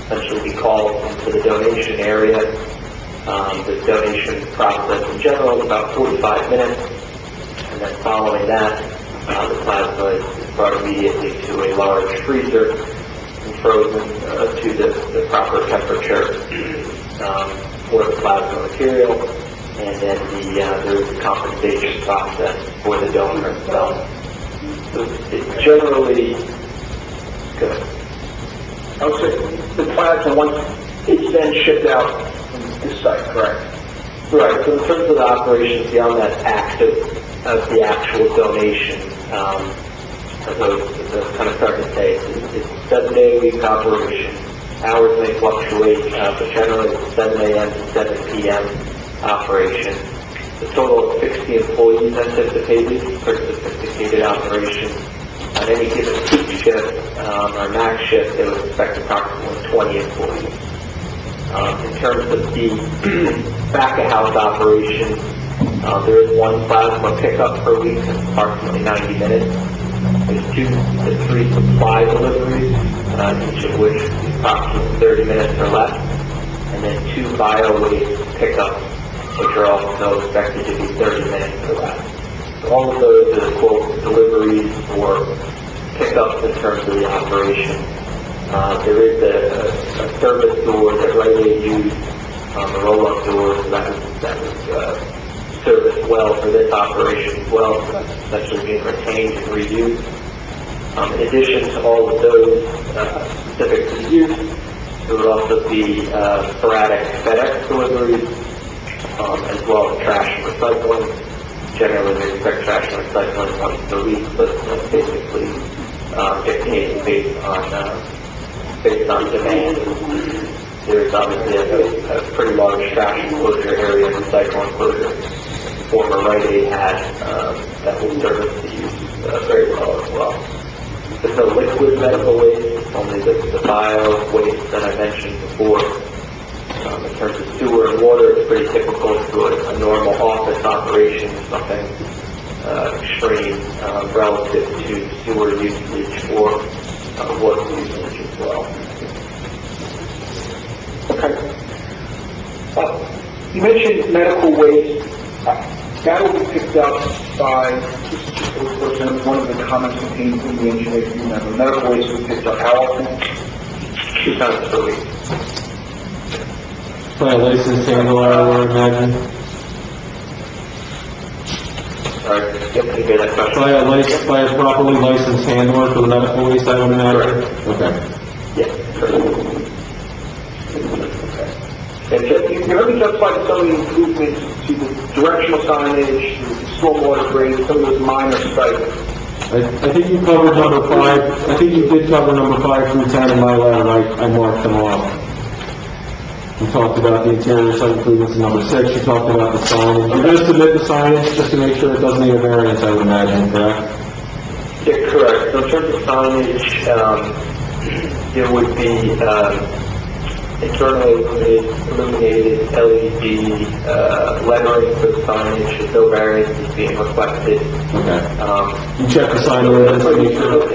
essentially be called into the donation area. The donation process in general is about 45 minutes, and then following that, the plasma is brought immediately to a large freezer and frozen to the proper temperature for the plasma material, and then there is a compensation process for the donor itself. So it's generally good. I would say the plasma, once it's then shipped out from this site, correct? Right, so in terms of the operations beyond that act of the actual donation, as I was kind of starting to say, it's a 7-day-a-week operation. Hours may fluctuate, but generally it's 7 a.m. to 7 p.m. operation. The total of 60 employees anticipated for a sophisticated operation. On any given peak shift or max shift, they would expect approximately 20 employees. In terms of the back-of-house operation, there is one plasma pickup per week, approximately 90 minutes. There's 2 to 3 supply deliveries, each of which is approximately 30 minutes or less, and then 2 bio-waste pickups, which are also expected to be 30 minutes or less. So all of those are, quote, deliveries or pickups in terms of the operation. There is a service door that Rite Aid used, a roll-up door, so that was serviced well for this operation as well, so that's essentially being retained and reused. In addition to all of those specific to use, there would also be sporadic FedEx deliveries, as well as trash and recycling. Generally, we expect trash and recycling once per week, but basically dictated based on demand. There's obviously a pretty large trash enclosure area, recycle enclosure, the former Rite Aid had, that will service the use very well as well. There's no liquid medical waste, only the bio waste that I mentioned before. In terms of sewer and water, it's pretty typical to a normal office operation, something extreme relative to sewer usage or water usage as well. Okay. You mentioned medical waste. That will be picked up by, one of the comments contained in the engineer's memo. Medical waste will be picked up how often? 2 times per week. By a licensed handler, I would imagine. Sorry, can you hear that question? By a properly licensed handler for the medical waste, I would imagine. Okay. Yes, correct. And you heard me justify some of the improvements to the directional signage, the stormwater grade, some of those minor sites. I think you covered number 5. I think you did cover number 5 through 10 in my letter. I marked them off. You talked about the interior site improvements in number 6. You talked about the signage. You're going to submit the signage just to make sure it doesn't need a variance, I would imagine, correct? Yeah, correct. So in terms of signage, there would be internally illuminated LED lettering for the signage with no variances being requested. Okay. You check the sign ordinance to make sure?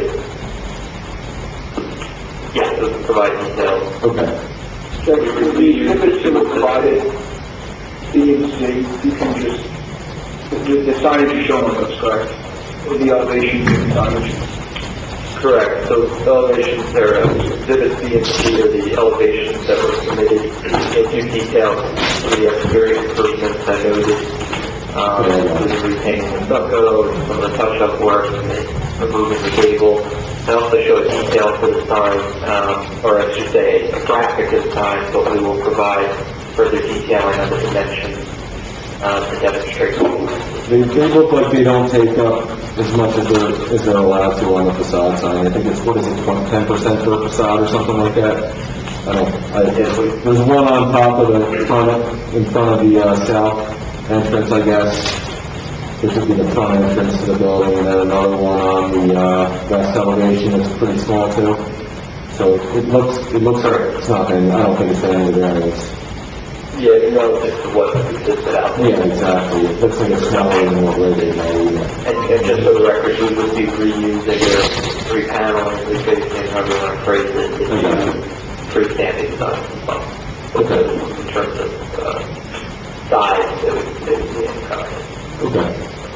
Yes, those will provide details. Okay. So the exhibits that were provided, B and C, you can just, the signage is shown on those, correct? Or the elevations of the signage? Correct. So elevations are exhibits B and C are the elevations that were submitted into detail for the exterior improvements I noted, including retaining the stucco, some of the touch-up work, and removing the gable. I also show a detail for the sign, or I should say a graphic of the sign, but we will provide further detailing on the dimensions to demonstrate. They look like they don't take up as much as they're allowed to on the facade sign. I think it's, 10% per facade or something like that? There's one on top of the front, in front of the south entrance, I guess. This would be the front entrance to the building, and then another one on the west elevation that's pretty small too. So it looks like it's nothing. I don't think it's any of the variance. Yeah, relative to what existed out there. Yeah, exactly. It looks like it's smaller than what we're doing now. And just for the record, we would be reusing or repaneling, refacing, however you want to phrase it, freestanding design as well. Okay. In terms of, size, it would be incorrect. Okay.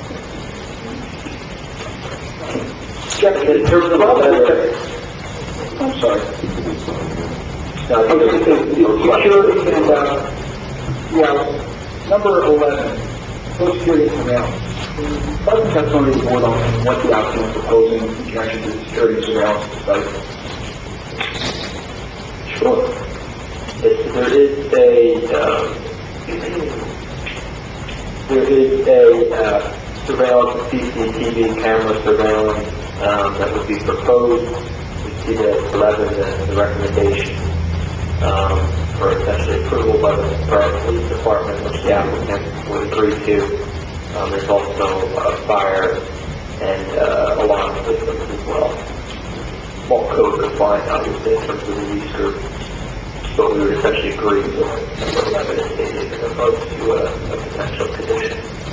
Jeff, in terms of the letter, I'm sorry. No, I was going to say, security and, number 11, social security surveillance. Present testimony of the board on what the applicant is proposing in connection to the security surveillance of the site. Sure. There is a surveillance, CCTV camera surveillance, that would be proposed. You see that 11, the recommendation, for essentially approval by the police department, which the applicant would agree to. There's also fire and alarm systems as well. All code compliant, obviously, in terms of the use group. So we would essentially agree with number 11 as stated as opposed to a potential condition.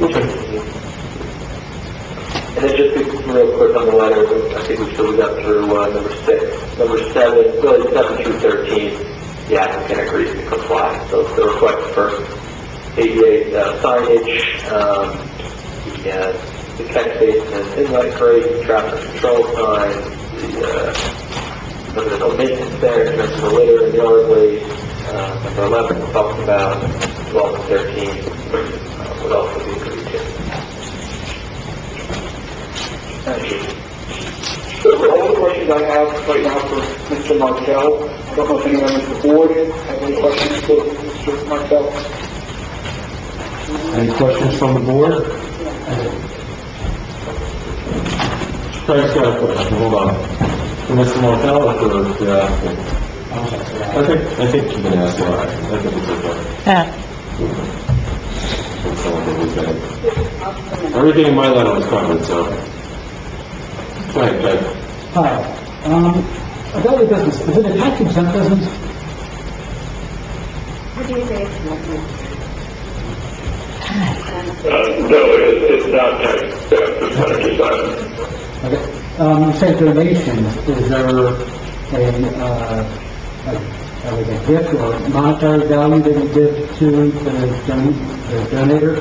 And then just real quick on the letter, I think we still got through number 6. Number 7, really 7 through 13, the applicant agrees to comply. So the request for ADA signage, the catch basin and inlet grate, traffic control signs, there's no maintenance there in terms of the litter and yard waste. Number 11 we talked about, 12 and 13 would also be agreed to. Thank you. So all the questions I have right now for Mr. Martell. I don't know if any members of the board have any questions for Mr. Martell. Any questions from the board? Craig's got a question, hold on. For Mr. Martell or for the applicant? I think you can ask that. I think it's okay. That's all that we said. Everything in my letter was covered, so. Go ahead, Craig. Hi. About your business, is it a tax exempt business? No, it's not tax exempt, it's tax exempt. Okay. You say donations, is there a gift or monetary value that you give to the donators?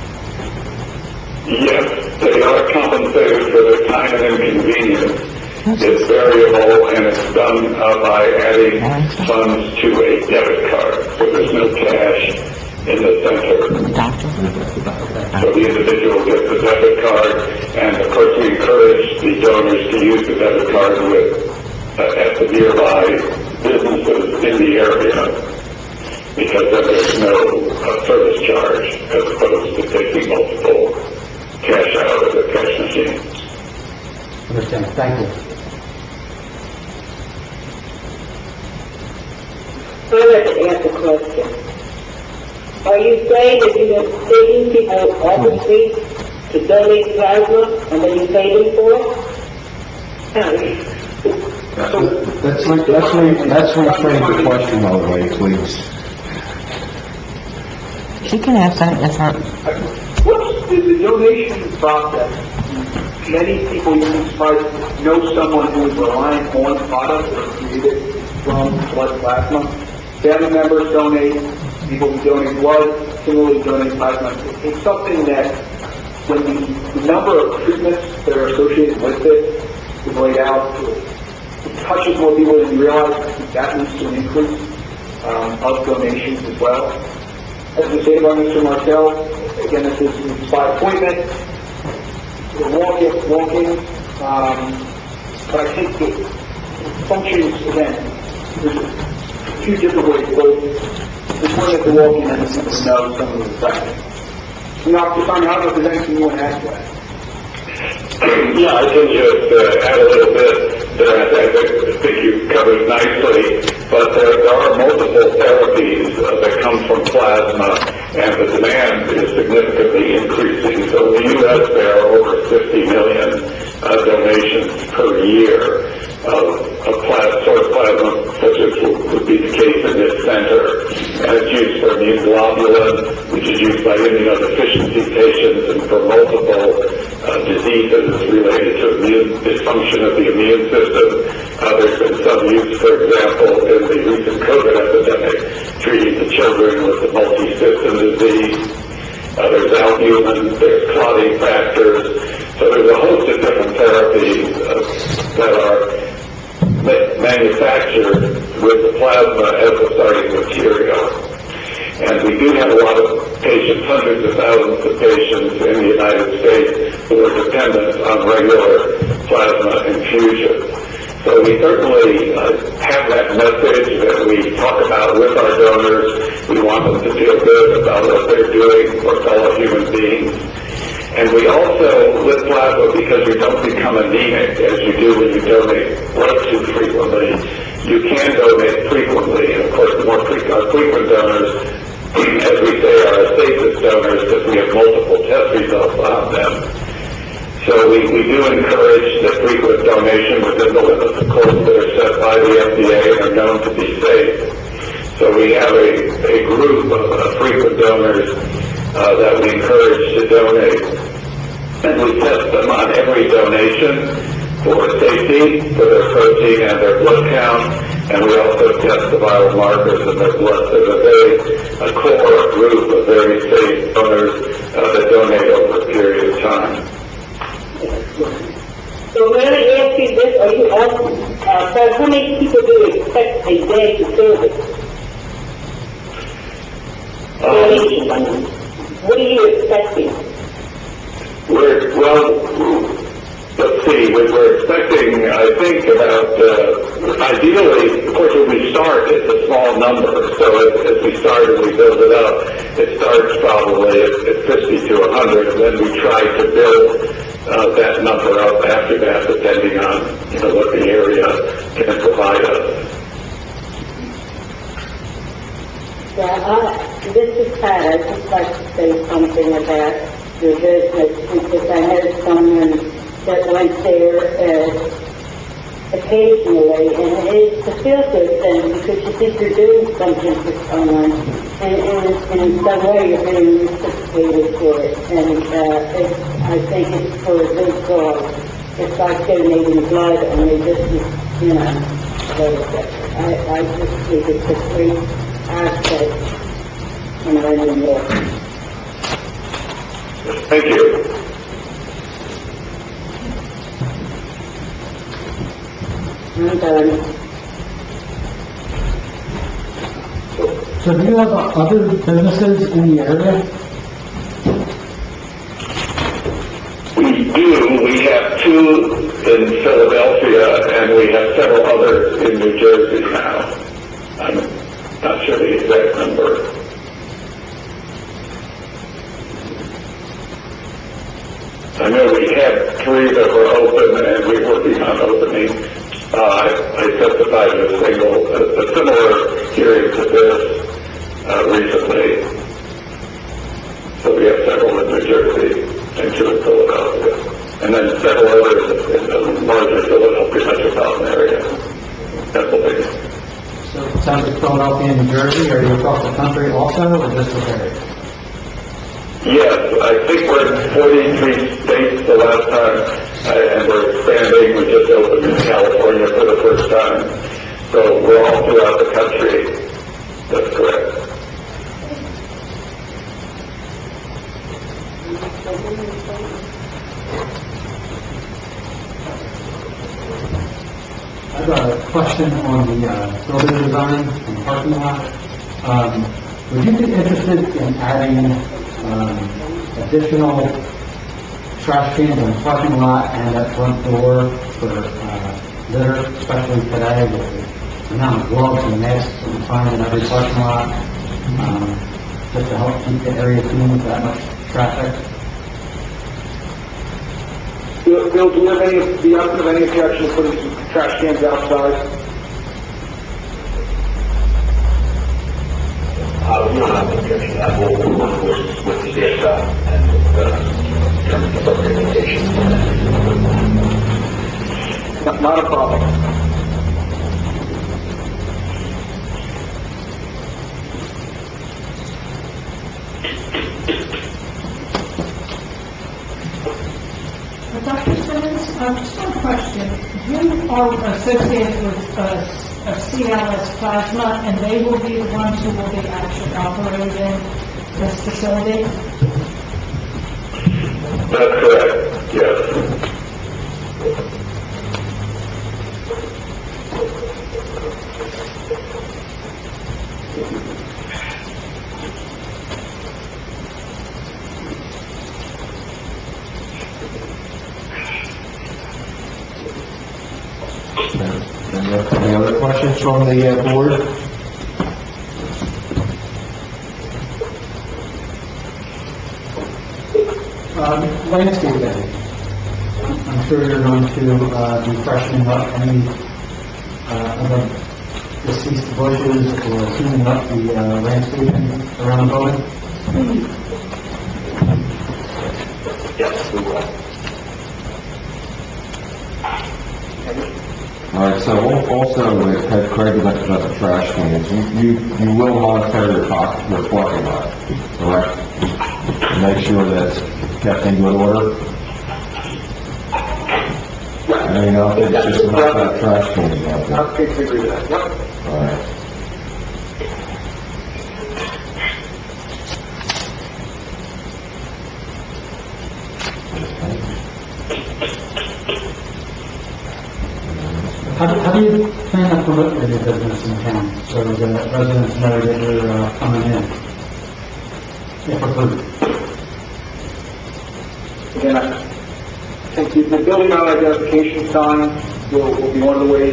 Yes, they are compensated for their time and inconvenience. It's variable and it's done by adding funds to a debit card, so there's no cash in the center. So the individual gets a debit card, and of course we encourage the donors to use the debit card at the nearby businesses in the area, because then there's no service charge as opposed to taking multiple cash out of the cash machine. Understand, thank you. I'd like to ask a question. Are you saying that you're taking people off the street to donate plasma and then you pay them for it? Let's rephrase the question all the way, please. She can answer it, that's her. What's the donation process? Many people you might know someone who is relying on products that are created from blood plasma. Family members donate, people who donate blood similarly donate plasma. It's something that when the number of treatments that are associated with it is laid out, it touches more people than you realize. I think that leads to an increase of donations as well. As we say about Mr. Martell, again, this is by appointment. We're walking, but I think it functions, again, there's a few different ways, both the point of the walk-in and the people know some of the practice. Now, if I'm out of the anything you want to add to that. Yeah, I can just add a little bit there. I think you covered it nicely, but there are multiple therapies that come from plasma, and the demand is significantly increasing. So in the U.S. there are over 50 million donations per year of source plasma, such as would be the case in this center. And it's used for immune globulin, which is used by immunodeficiency patients and for multiple diseases related to immune dysfunction of the immune system. There's been some use, for example, in the recent COVID epidemic, treating the children with the multi-system disease. There's albumin, there's clotting factors. So there's a host of different therapies that are manufactured with the plasma as the starting material. And we do have a lot of patients, hundreds of thousands of patients in the United States who are dependent on regular plasma infusion. So we certainly have that message that we talk about with our donors. We want them to feel good about what they're doing for fellow human beings. And we also lift plasma because you don't become anemic as you do when you donate blood too frequently. You can donate frequently, and of course the more frequent donors, as we say, are our safest donors because we have multiple test results on them. So we do encourage the frequent donation within the limits, of course, that are set by the FDA and are known to be safe. So we have a group of frequent donors that we encourage to donate, and we test them on every donation for safety, for their protein and their blood count, and we also test the viral markers in their blood. There's a core group of very safe donors that donate over a period of time. So when I ask you this, are you asking, so how many people do you expect a day to service? What are you expecting? Let's see, we're expecting, I think, about, ideally, of course, when we start, it's a small number. So as we start and we build it up, it starts probably at 50 to 100, and then we try to build that number up after that, depending on, what the area can provide us. Yeah, this is Pat. I'd just like to say something about your business, because I know someone that went there occasionally, and it's a feel-good thing because you think you're doing something for someone, and in some way you're being reciprocated for it, and I think it's for a good cause. It's like donating blood, only this is, so I just think it's a great aspect in learning more. Thank you. I'm done. So do you have other businesses in the area? We do. We have 2 in Philadelphia, and we have several others in New Jersey now. I'm not sure the exact number. I know we had 3 that were open, and we're working on opening. I testified in a similar hearing to this recently. So we have several in New Jersey and 2 in Philadelphia, and then several others in the larger Philadelphia metropolitan area, Pennsylvania. So it sounds like Philadelphia and New Jersey. Are you across the country also, or just this area? Yes, I think we're in 43 states the last time, and we're expanding. We just opened in California for the first time. So we're all throughout the country. That's correct. I've got a question on the building design and parking lot. Would you be interested in adding additional trash cans in the parking lot and at front door for litter, especially today with the amount of gloves and masks that we find in every parking lot, just to help keep the area clean with that much traffic? Bill, do you have any objection to putting some trash cans outside? We don't have an objection to that. We'll work with the CSI and determine the appropriate location. Not a problem. Dr. Simmons, just one question. You are associated with CLS Plasma, and they will be the ones who will be actually operating this facility? That's correct, yes. Any other questions from the board? Landscaping. I'm sure you're going to be freshening up any of the deceased bushes or cleaning up the landscaping around the building. Yes, we will. All right, so also, had Craig mentioned about the trash cans, you will monitor your parking lot, correct? And make sure that's kept in good order? I mean, I don't think it's just enough about trash cans out there. I agree with that, yep. All right. How do you plan to promote your business in town so the residents know that you're coming in? If approved. Again, I think the building out identification sign will be one of the ways.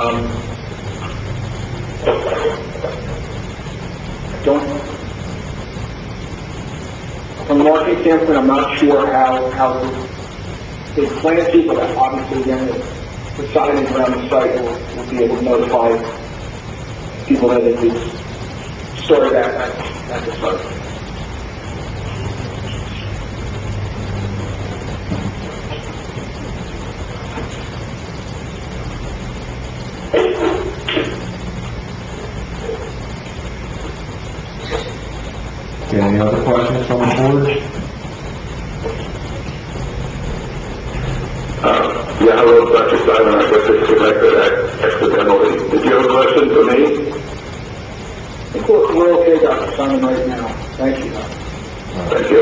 From a marketing standpoint, I'm not sure how they plan to, but obviously again, the signage around the site will be able to notify people that it is stored at the site. Okay, any other questions from the board? Yeah, hello, Dr. Simon, I guess it's connected accidentally. Did you have a question for me? I think we're okay, Dr. Simon, right now. Thank you. Thank you.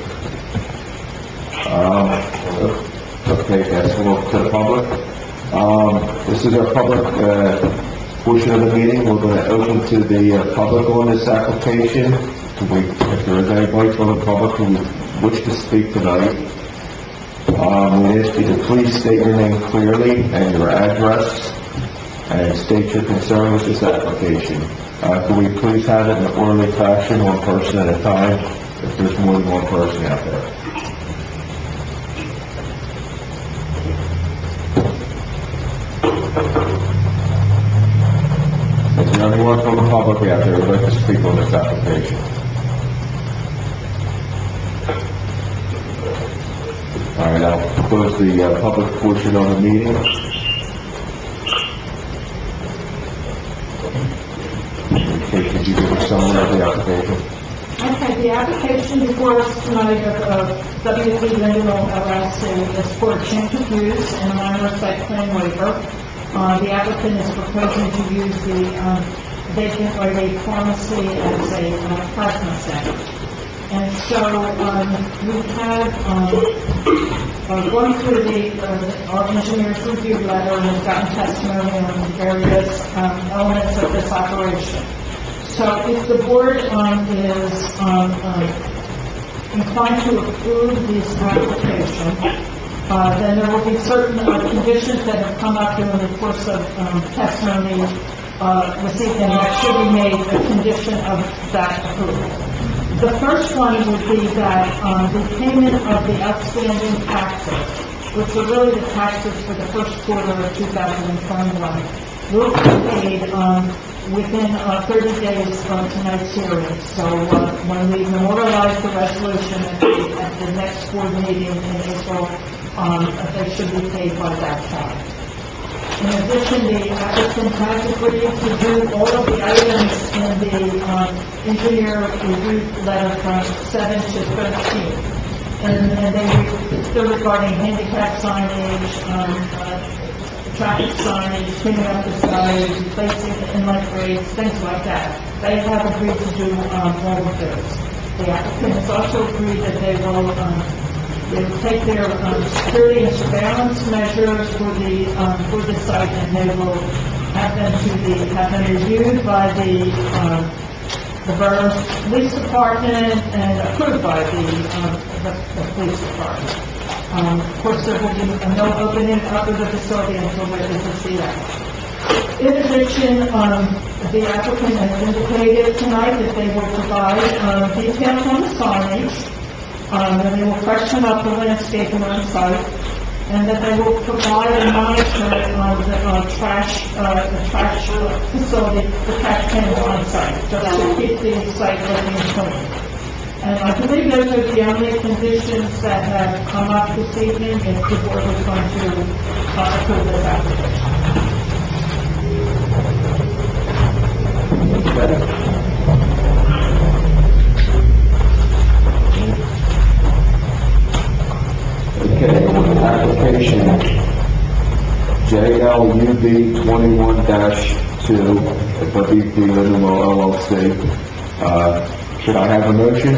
Okay, guys, we'll to the public. This is our public, portion of the meeting. We're going to open to the public on this application. If there is anybody from the public who wish to speak tonight, we ask you to please state your name clearly and your address, and state your concern with this application. Can we please have it in an orderly fashion, one person at a time, if there's more than one person out there? Is there anyone from the public out there who would like to speak on this application? All right, I'll close the public portion of the meeting. Okay, could you give a summary of the application? Okay, the application before us tonight of W.B. Lindenwald LLC is for a change of use and a minor site plan waiver. The applicant is proposing to use the vacant Rite Aid pharmacy as a plasma center. And so we have gone through our engineer's review letter and we've gotten testimony on various elements of this operation. So if the board is inclined to approve this application, then there will be certain conditions that have come up during the course of testimony this evening that should be made a condition of that approval. The first one would be that the payment of the outstanding taxes, which are really the taxes for the first quarter of 2021, will be paid within 30 days from tonight's hearing. So when we memorialize the resolution at the next board meeting in April, they should be paid by that time. In addition, the applicant has agreed to do all of the items in the engineer review letter from 7 to 13. and they're regarding handicap signage, traffic signage, cleaning up the signage, replacing the inlet grades, things like that. They have agreed to do, all of those. The applicants also agreed that they will take their, security and surveillance measures for the site, and they will have them reviewed by the borough police department and approved by the police department. Of course, there will be no opening up of the facility until there is a CO. In addition, the applicant has indicated tonight that they will provide, details on the signage, and they will freshen up the landscaping on site, and that they will provide and monitor the trash facility, the trash cans on site, just to keep the site looking clean. And I believe those are the only conditions that have come up this evening, if the board is going to approve this application. Okay, application JLUB 21-2, WP Livermore LLC. Should I have a motion?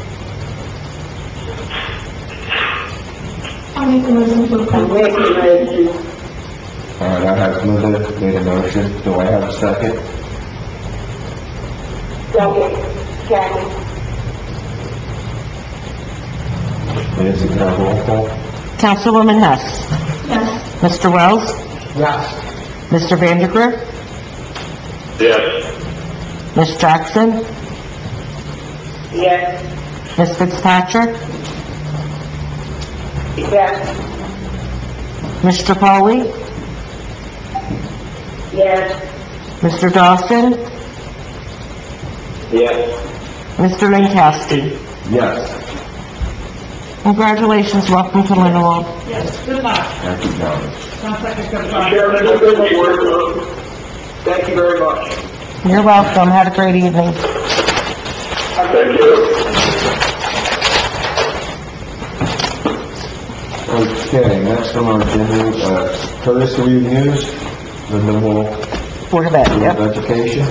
I'm making a motion. All right, I have Linda made a motion. Do I have a second? Second. Nancy, can I roll call? Councilwoman Hess. Yes. Mr. Wells. Yes. Mr. Vandergrift. Yes. Ms. Jackson. Yes. Ms. Fitzpatrick. Yes. Mr. Foley. Yes. Mr. Dawson. Yes. Mr. Lankowski. Yes. Congratulations, welcome to Lindenwold. Yes, good luck. Thank you, John. Sounds like a good Chairman, project. I've been at work. Thank you very much. You're welcome, have a great evening. Thank you. Okay, next on our agenda, courtesy reviews, Lindenwold Board of Ed, Board yep. of Education.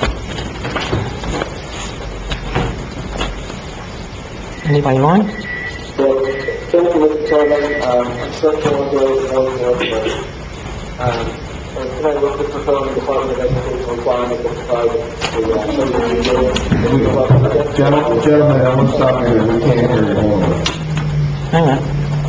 Anybody on? So, thank you, Mr. Chairman. First of all, and tonight we're just proposing the Department of Education requirement to provide Gentlemen, I'm gonna stop you here, we can't hear you, hold on. Hang on.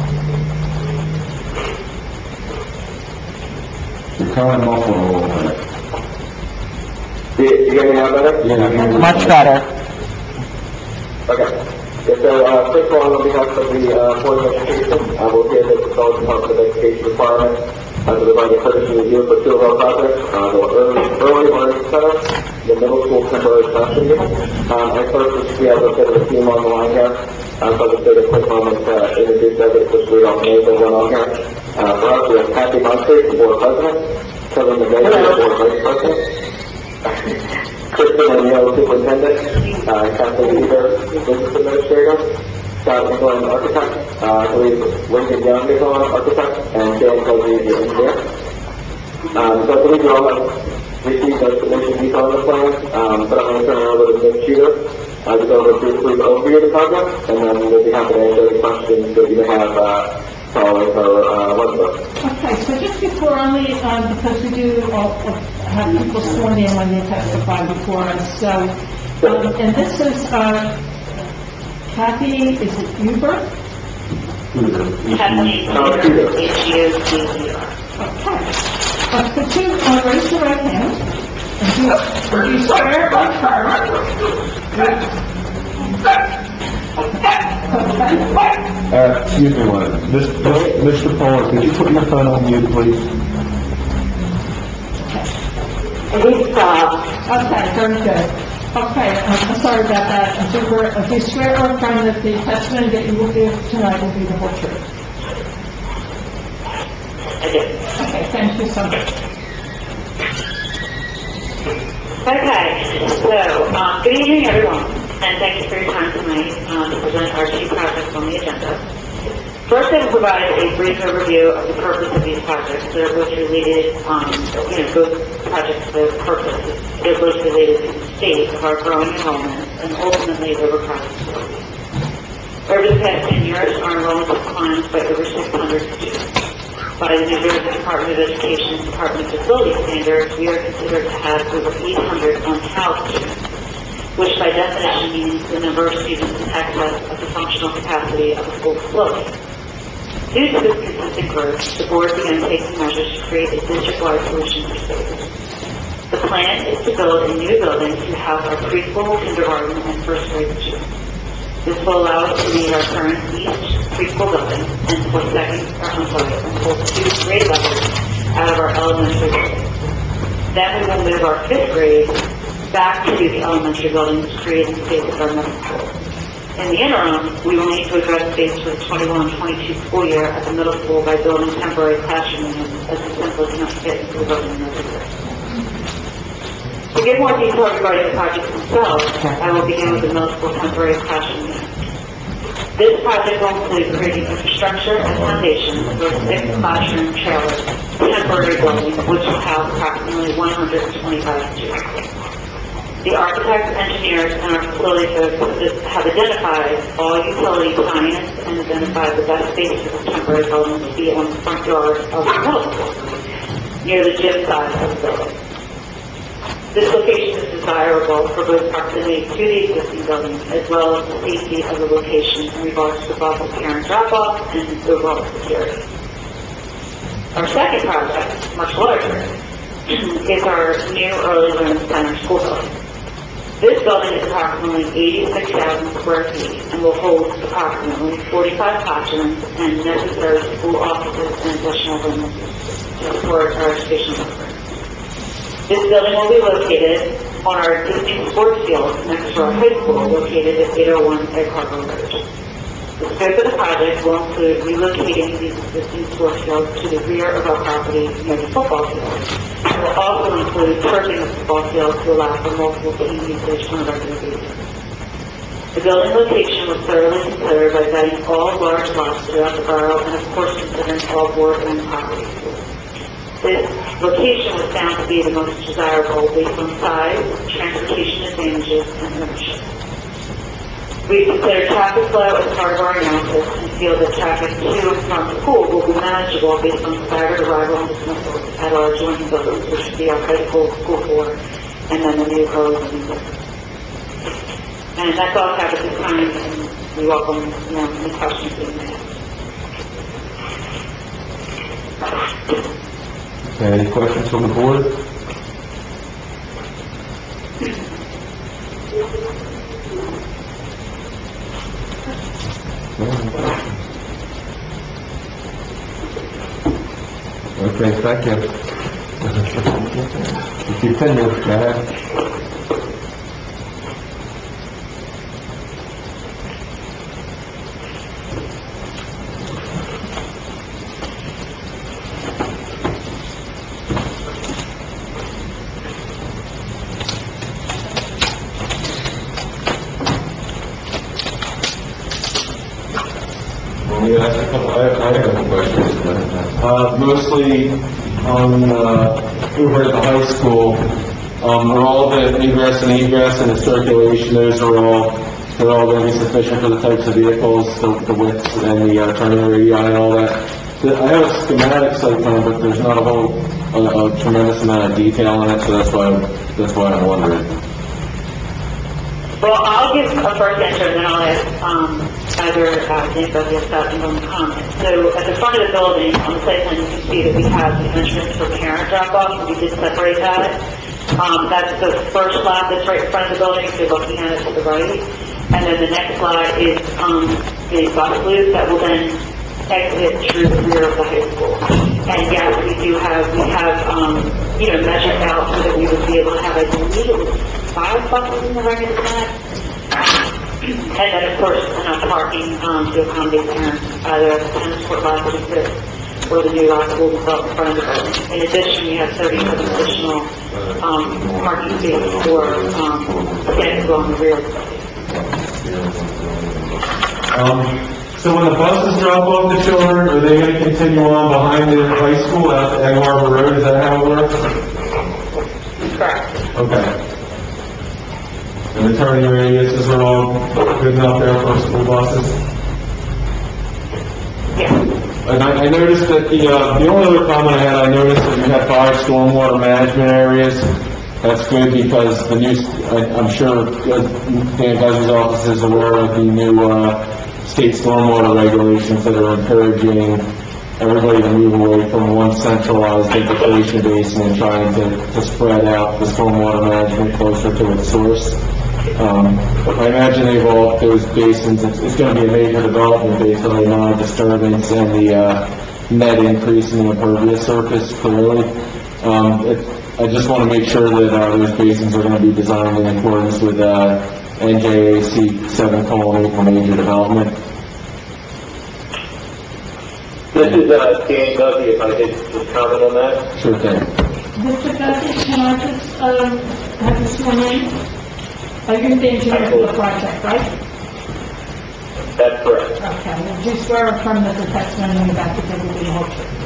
You're kind of muffled a little bit. You get me now better? Yeah. Much better. Okay. Yeah, so, first of all, on behalf of the, Board of Education, we're here to propose the Department of Education requirement to provide a courtesy review for two of our projects, the early learning center, the middle school temporary classroom unit. I first wish to be able to put the team on the line here. So I'll just take a quick moment to introduce everybody, because we don't know everyone on here. For us, we have Kathy Munster, the board president, Kevin McGregor, the board vice president, Kristen O'Neill, superintendent, Kathleen Weaver, business administrator, Scott Nicolin, architect, I believe Lincoln Young is on architect, and Dan Cosey, the engineer. So I believe you all have received those submission detail on the plan, but I'm going to turn it over to Ms. Cheater to go over a brief overview of the project, and then we'll be happy to answer any questions that you may have following her website. Okay, so just before only, because we do have people sworn in when they testify before us, so, and this is, Kathy, is it Huber? Okay. Could you raise your right hand? And do you swear or affirm? Excuse me, Mr. Paul, could you put your phone on mute, please? Okay, very good. Okay, I'm sorry about that. Do you swear or affirm that the testimony that you will give tonight will be the whole truth? Okay, thank you so much. Okay, so, good evening, everyone. and thank you for your time tonight to present our two projects on the agenda. First, I will provide a brief overview of the purpose of these projects. They're both related, both projects, the purpose, they're both related to the state of our growing enrollment and ultimately the overcrowded facilities. Over the past 10 years, our enrollment has climbed by over 600 students. By the New Jersey Department of Education's Department of Facility Standards, we are considered to have over 800 unhoused students, which by definition means the number of students in excess of the functional capacity of a school facility. Due to this consistent growth, the board began taking measures to create a district-wide solution for space. The plan is to build a new building to house our preschool, kindergarten, and first grade students. This will allow us to meet our current East preschool building and pull two grade levels out of our elementary building. Then we will move our fifth grade back to the elementary building to create a space of our middle school. In the interim, we will need to address space for the 21-22 school year at the middle school by building temporary classroom units as we simply cannot fit into the building in those years. To give more detail regarding the projects themselves, I will begin with the middle school temporary classroom unit. This project will include creating infrastructure and foundations for a 6-classroom trailer temporary building, which will house approximately 125 students. The architects, engineers, and our facility folks have identified all utility tie-ins and identified the best space for this temporary building to be on the front yard of the middle school, near the gym side of the building. This location is desirable for both proximity to the existing building as well as the safety of the location in regards to both parent drop-off and overall security. Our second project, much larger, is our new early learning center school building. This building is approximately 86,000 square feet and will hold approximately 45 classrooms and necessary school offices and additional rooms to support our educational program. This building will be located on our existing sports field next to our high school located at 801 Egg Harbor Road. The scope of the project will include relocating these existing sports fields to the rear of our property near the football field. It will also include turfing the football field to allow for multiple team usage on a regular basis. The building location was thoroughly considered by vetting all large lots throughout the borough and of course considering all board-owned properties. This location was found to be the most desirable based on size, transportation advantages, and ownership. We considered traffic flow as part of our analysis and feel that traffic to and from the school will be manageable based on staggered arrival and dismissal at our adjoining buildings, which would be our high school, school board, and then the new early learning building. And that's all I have at this time, and we welcome any questions that you may have. Any questions from the board? Okay, thank you. Continue, go ahead. I have a couple questions. Mostly on, over at the high school, are all the ingress and egress and the circulation, those are all going to be sufficient for the types of vehicles, the widths and the turning radii and all that? I have a schematic site plan, but there's not a tremendous amount of detail in it, so that's why I'm wondering. Well, I'll give a first answer and then I'll ask either Nick or the staff to comment. So at the front of the building, on the site plan, you can see that we have the entrance for parent drop-off. We did separate that. That's the first lot that's right in front of the building, if you're looking at it to the right. And then the next lot is the bus loop that will then exit through the rear of the high school. And yes, we have measured out so that we would be able to have, I believe it was 5 buses in the regular plant. And then, of course, enough parking to accommodate parents, either at the tennis court lot that exists or the new lot that will be built in front of the building. In addition, we have 37 additional parking spaces for again to go on the rear of the building. So when the buses drop off the children, are they gonna continue on behind the high school out to Egg Harbor Road? Is that how it works? Correct. Okay. And the turning radiuses are all good enough there for school buses? Yeah. And I noticed that the only other comment I had, I noticed that you had 5 stormwater management areas. That's good because the new, I'm sure Dan Guzzi's office is aware of the new, state stormwater regulations that are encouraging everybody to move away from one centralized infiltration basin and trying to spread out the stormwater management closer to its source. I imagine those basins, it's going to be a major development based on the amount of disturbance and the net increase in the impervious surface, clearly. I just want to make sure that those basins are going to be designed in accordance with NJAC 7:8 for major development. This is Dan Guzzi, if I could just comment on that. Sure thing. Mr. Guzzi, can I just, have you sworn in? Are you the engineer for the project, right? That's correct. Okay, would you swear or affirm that the testimony you're about to give will be the whole truth?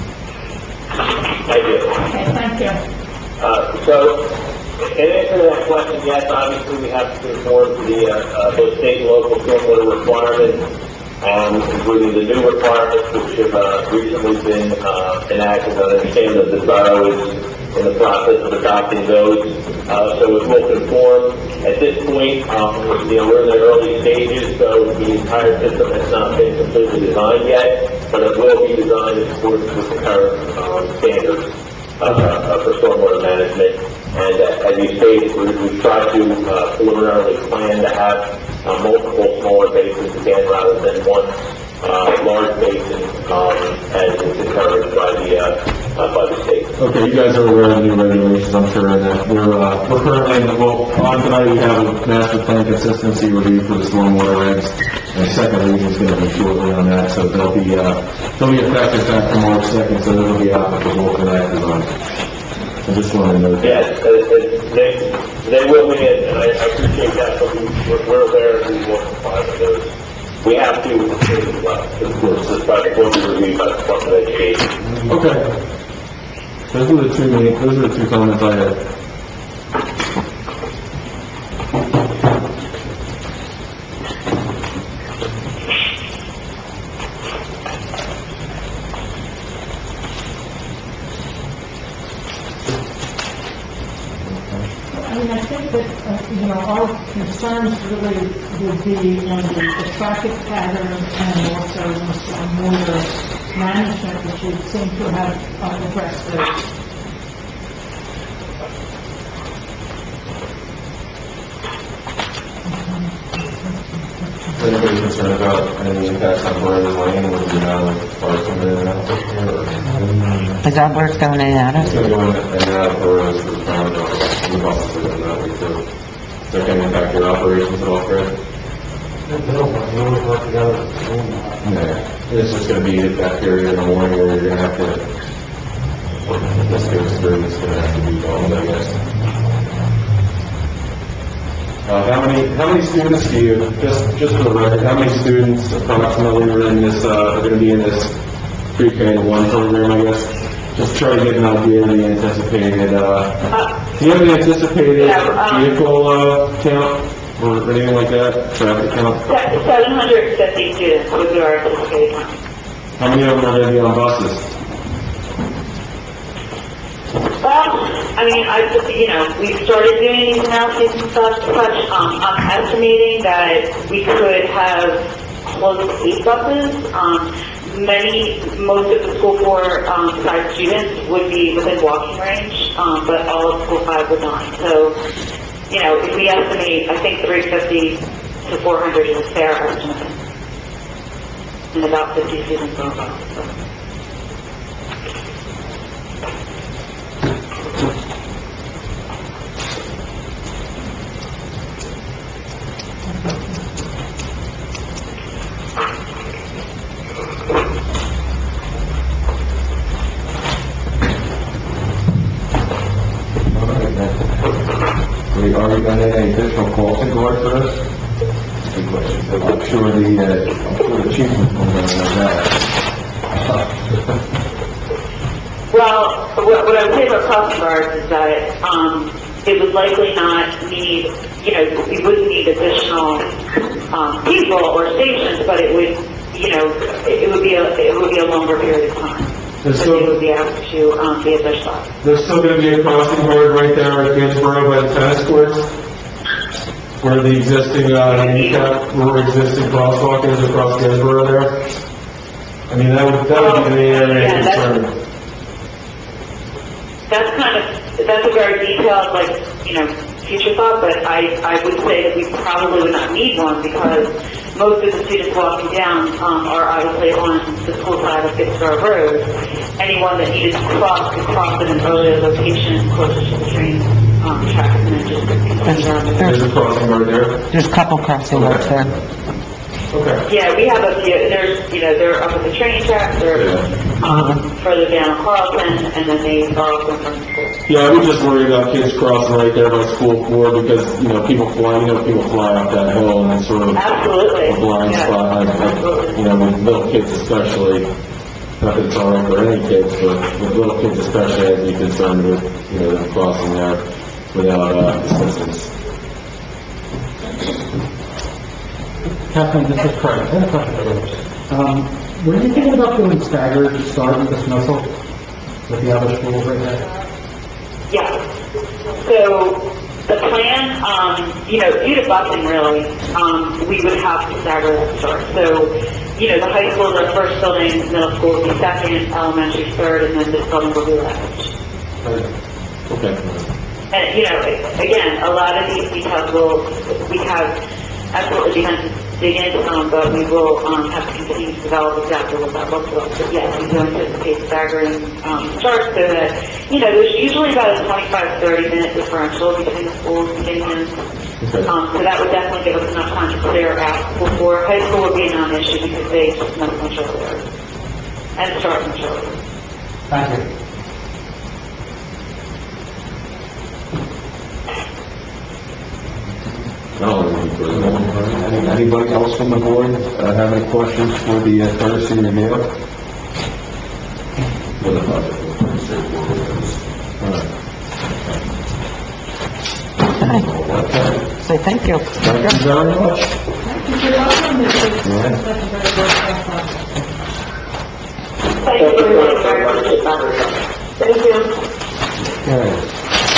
I do. Okay, thank you. So, in answer to that question, yes, obviously we have to conform to the state and local stormwater requirements, including the new requirements which have recently been enacted. I understand that the borough is in the process of adopting those, so it will conform. At this point, we're in the early stages, so the entire system has not been completely designed yet, but it will be designed in accordance with the current standards for stormwater management. And as you stated, we've tried to preliminarily plan to have multiple smaller basins again rather than one large basin, as is encouraged by the state. Okay, you guys are aware of the new regulations, I'm sure, and that we're currently, on tonight we have a master plan consistency review for the stormwater regs, and the second reading is going to be shortly on that, so they'll be effective after March 2nd, so they'll be applicable for that design. I just want to note that. Yes, they will be in, and I appreciate that, but we're aware and we will comply with those. We have to, as well, of course, this project will be reviewed by the Department of Education. Okay. Those are the two comments I had. I mean, I think that, our concerns really would be in the traffic patterns and also in the stormwater management, which you seem to have addressed those. Is anybody concerned about any impacts on Burns Lane with the amount of cars coming in and out here? Is that where it's going in and out It's of? going to go in and out of Burns for the town, and the buses are going that way too. Is that going to impact your operations at all, Fred? Yeah, it's just going to be at that period in the morning where you're going to have to, if this goes through, it's going to have to be solved, I guess. How many students do you, just for the record, how many students approximately are in this, are going to be in this pre-K to 1 program, I guess? Just try to get an idea of the anticipated, do you have an anticipated vehicle, count? Or anything like that, traffic count? 750 students would be our anticipated count. How many of them are going to be on buses? Well, I mean, we started doing these analyses and such. I'm estimating that we could have close to 8 buses. Most of the School 4 side students would be within walking range, but all of School 5 would not. So, if we estimate, I think 350 to 400 is a fair estimate. And about 50 students on a bus. So. Are we going to have any additional crossing guards for this? I'm sure the chief will know that. Well, what I would say about crossing guards is that, it would likely not need, we wouldn't need additional, people or stations, but it would, it would be a longer period of time. There's So still, they would be able to, be at their spot. there's still gonna be a crossing guard right there at Ginsborough by the tennis courts, where the existing, handicap, where existing crosswalk is across Ginsborough there. I mean, that would be the main area of concern. That's a very detailed, future thought, but I would say that we probably would not need one because most of the students walking down, are obviously on the school side of Pittsburgh Road. Anyone that needed to cross could cross at an earlier location closer to the train, track and then just continue down. There's a crossing guard there. There's a couple crossing guards there. Okay. Yeah, we have a few, they're up at the train tracks, they're, further down Carlton, and then they are also from the school. Yeah, I would just worry about kids crossing right there by school floor because, people fly up that hill and it's sort of Absolutely. a blind Yeah. spot. With little kids especially, not that it's all right for any kids, but with little kids especially, I'd be concerned with, them crossing there without, assistance. Kathleen, this is Craig. I have a question for you. Were you thinking about doing staggered start and dismissal with the other schools right there? Yeah. So the plan, due to busing really, we would have to stagger that start. So, the high school is our first building, middle school will be second, elementary third, and then this building will be last. Okay. And, again, a lot of these details we have absolutely begun to dig into some, but we will, have to continue to develop exactly what that looks like. But yes, we do anticipate staggering, starts so that, there's usually about a 25-30 minute differential between the schools beginning and, Okay. so that would definitely give us enough time to clear out before high school would be a non-issue because they just know much earlier and start much earlier. Thank you. Anybody else from the board, have any questions for the, courtesy review? Okay. Say thank you. Thank you very much. You're welcome, this is such a very good process. Thank you very much. Thank you. Okay.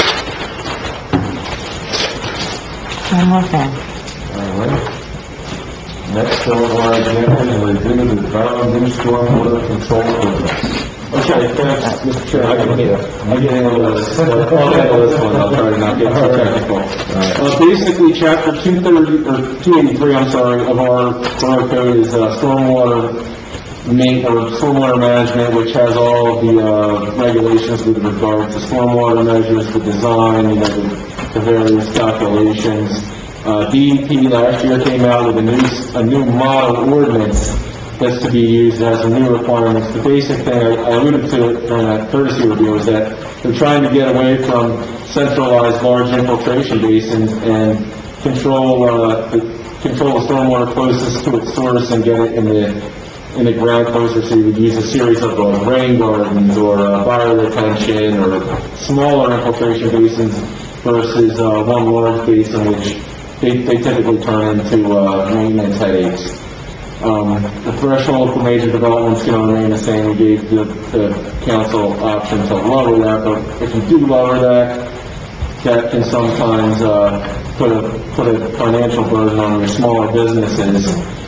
One more thing. All right. Next on our agenda is a review of the Department of New Stormwater Control Program. Okay, thanks, Mr. Chair. I can handle this. I'll handle this one. I'll try to not get too technical. Basically, Chapter 230, or 283, of our borough code is stormwater management, which has all of the regulations with regard to stormwater measures, the design, the various calculations. DEP last year came out with a new model ordinance that's to be used as new requirements. The basic thing I alluded to during that courtesy review is that they're trying to get away from centralized large infiltration basins and control the stormwater closest to its source and get it in the ground closer, so you would use a series of rain gardens or fire retention or smaller infiltration basins versus one large basin, which they typically turn into maintenance headaches. The threshold for major developments is going to remain the same. We gave the council option to lower that, but if you do lower that, that can sometimes put a financial burden on your smaller businesses,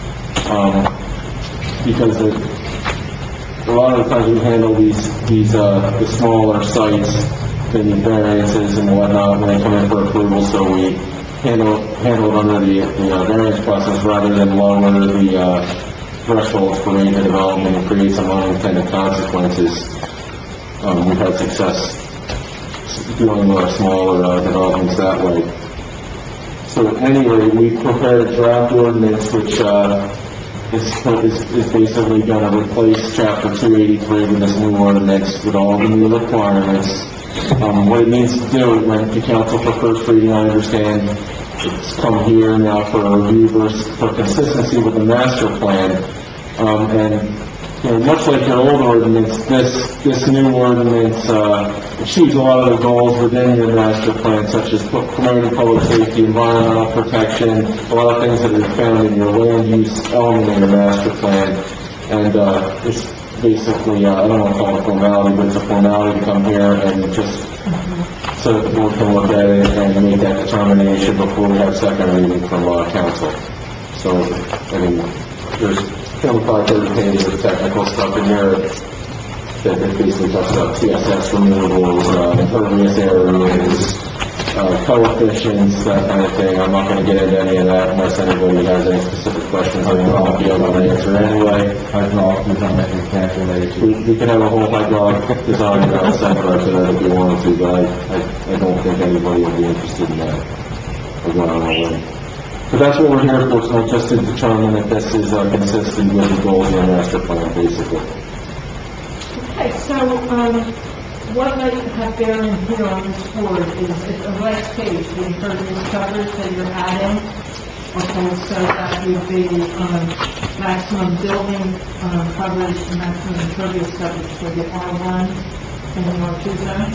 because a lot of the times we handle the smaller sites, they need variances and whatnot when they come in for approval, so we handle it under the variance process rather than lower the thresholds for major development and create some unintended consequences. We've had success dealing with our smaller developments that way. So anyway, we prepared a draft ordinance which is basically going to replace Chapter 283 with this new ordinance with all the new requirements. What it means to do, it went to council for first reading, I understand. it's come here now for a review for consistency with the master plan. And, you know, much like your old ordinance, this new ordinance, achieves a lot of the goals within your master plan, such as promoting public safety, environmental protection, a lot of things that are found in your land use element in your master plan. And, it's basically, I don't want to call it a formality, but it's a formality to come here and just so that the board can look at it and make that determination before we have second reading from, council. So, I mean, there's 25, 30 pages of technical stuff in there that basically talks about TSS removals, impervious areas, coefficients, that kind of thing. I'm not going to get into any of that unless anybody has any specific questions I won't be able to answer anyway. Hydraulic design and calculation. We can have a whole hydraulic design seminar to that if you want to, but I don't think anybody will be interested in that. Or going on already. But that's what we're here for, so just to determine that this is consistent with the goals of the master plan, basically. Okay, so, what I have there in here on this board is, it's a last page, the impervious coverage that you're adding. Okay, so that would be, maximum building, coverage, and maximum impervious coverage for the R1 and the R2 zone.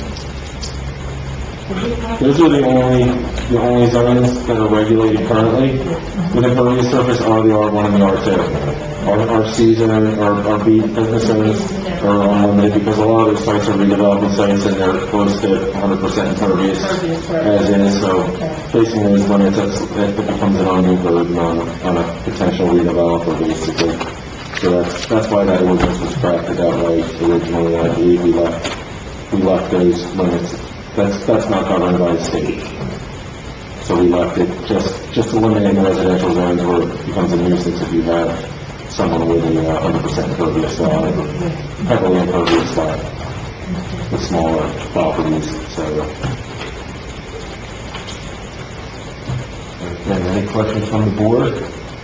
Those are the only zones that are regulated currently. With impervious surface are the R1 and the R2. Our C zone, our B business zones are unlimited because a lot of those sites are redevelopment sites and they're close to 100% impervious as is. So facing those limits, it becomes an undue burden on a potential redeveloper, basically. So that's why that ordinance was crafted that way originally. I believe we left those limits. That's not governed by the state. So we left it just eliminating residential zones where it becomes a nuisance if you have someone with a 100% impervious lot, or heavily impervious lot, with smaller properties, etc. Okay, any questions from the board?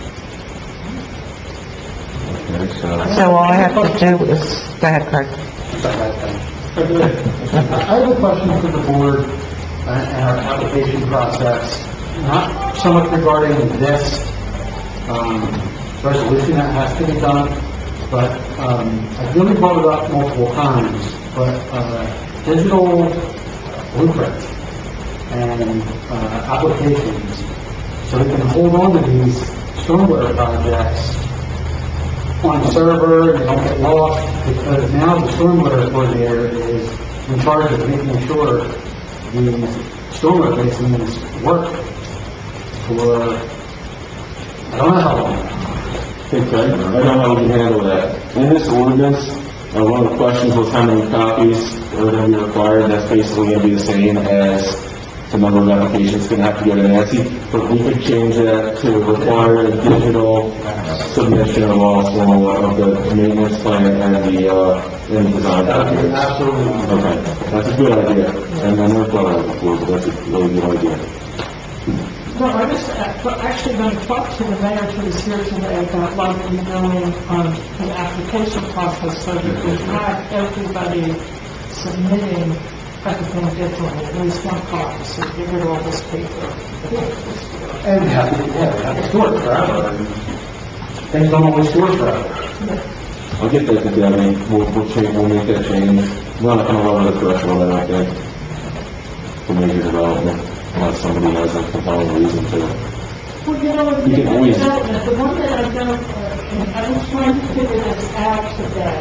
Okay, So all I have to do is, go ahead, Craig. I have a question for the board and our application process, not so much regarding this resolution that has to be done, but I've really brought it up multiple times, but digital blueprints and applications, so we can hold on to these stormwater projects on the server and they don't get lost, because now the stormwater coordinator is in charge of making sure these stormwater basins work for, I don't know how long. Okay, I know how we can handle that. In this ordinance, one of the questions was how many copies are going to be required. That's basically going to be the same as the number of applications going to have to go to Nancy, but we could change that to require a digital submission of also of the maintenance plan and the design documents. Absolutely. Okay, that's a good idea, and I never thought of that before, but that's a really good idea. No, I was actually going to talk to the mayor who is here today about likely knowing the application process so that we have everybody submitting everything digitally, at least one copy, so we get all this paper. And we have to store it forever. Things don't always store forever. I'll get that to Debbie, we'll make that change. We're not going to lower the threshold, I don't think, for major development, unless somebody has a compelling reason to. Well, you know, You can always- the one that I don't, I was trying to figure this out today,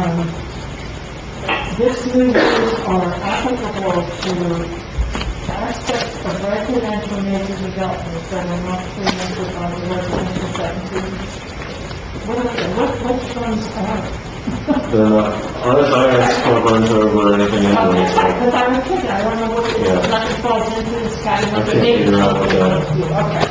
this new rules are applicable to aspects of residential major developments that are not preempted by the residential section. Which ones are? They're not, unless I ask runs over anything Oh, anyway, that's so. right, because I was thinking, I don't know what it is, Yeah. nothing falls into this category. I can't figure out what that- Okay.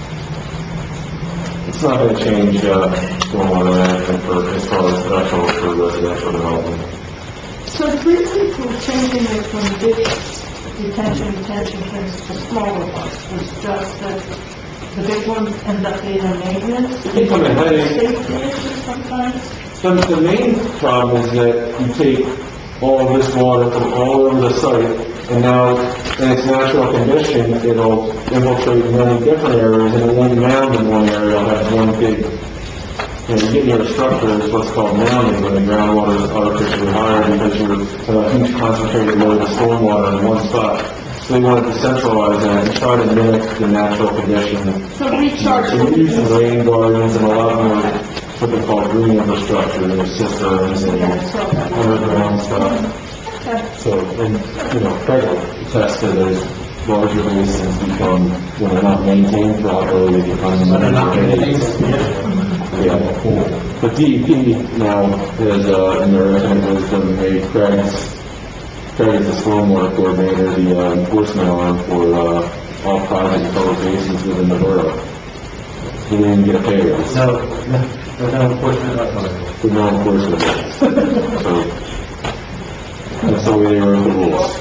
It's not going to change, stormwater management for, as far as threshold for residential development. So the reason for changing it from big detention things to smaller ones was just that the big ones end up being a maintenance. It become a headache. Safety issue sometimes. The main problem is that you take all of this water from all over the site, and now in its natural condition, it'll infiltrate many different areas, and it won't mound in one area, it'll have one big, you get near a structure, it's what's called mounding, when the groundwater is artificially higher because you're a huge concentrated load of stormwater in one spot. So they wanted to centralize that and try to mimic the natural condition. So recharge. So we use some rain gardens and a lot more what they call green infrastructure, cisterns and underground stuff. So, and, Craig will attest to those larger basins become, when they're not maintained properly, they become unmanaged. Yeah. But DEP now has, in their infinite wisdom, made Craig is the stormwater coordinator, the enforcement arm for all private and public basins within the borough. He didn't even get a pay raise. No enforcement. With no enforcement. So, that's the way they wrote the rules.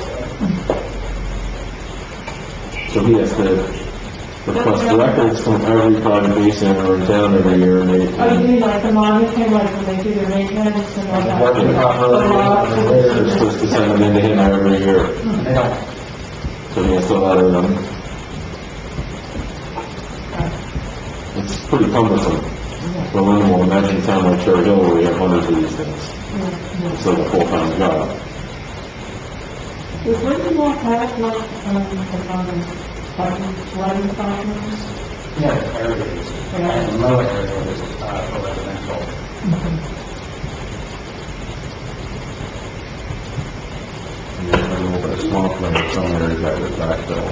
So he has to request records from every private basin or in town every year, and they... Oh, you mean like the monitoring, like when they do their maintenance and all that? Working properly, they're supposed to send them in to him every year. So he has to let them. It's pretty cumbersome. For Lindenwood, imagine a town like Cherry Hill where you have hundreds of these things. It's like a full-time job. Does Lindenwood have like, flooding problems? Yeah, areas, and lower areas, for residential. A little bit of swampland in some areas that was backfilled,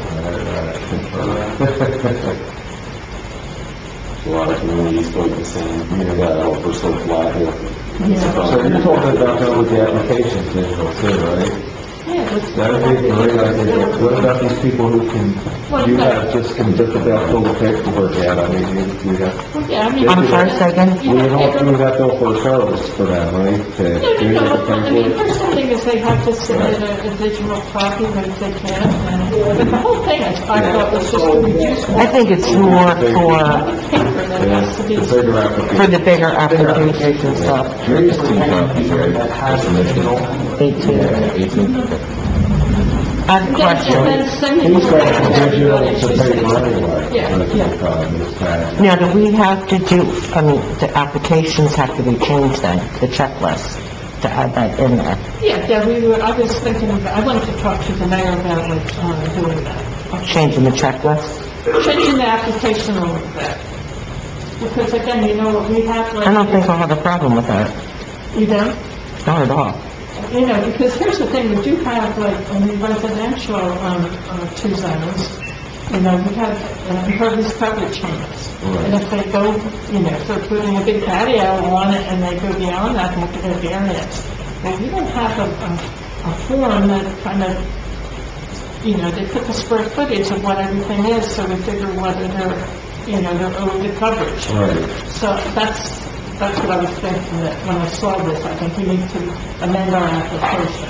A lot of communities go the same, we're so flat here. So you're talking about that with the applications digital too, right? Yeah, That would be a great idea. What about these people who can, you have just can just about fill the paperwork out? I mean, you have, yeah, I mean. I'm sorry, second. well, you don't do that though for a service for them, right? First thing is they have to submit a digital copy when they can, but the whole thing, I thought was just to reduce. I think it's more for Paper that has to be. The bigger application. the bigger applications and stuff. You're used to copies, right? That's initial. 18. I have a question. He's got digital to paper anyway. Yeah. Now, do we have to do, the applications have to be changed then, the checklist, to add that in there? Yeah, I was thinking about, I wanted to talk to the mayor about doing that. Changing the checklist? Changing the application a little bit. Because again, we have like. I don't think I'll have a problem with that. You don't? Not at all. Because here's the thing, we do have like, in the residential, two zones, we have impervious coverage limits. And if they go, if they're putting a big patio on it and they go beyond that, they have to go variance. Well, we don't have a form that kind of, they put the square footage of what everything is, so we figure whether they're, they're over the coverage. Right. So that's what I was thinking, that when I saw this, I think we need to amend our application.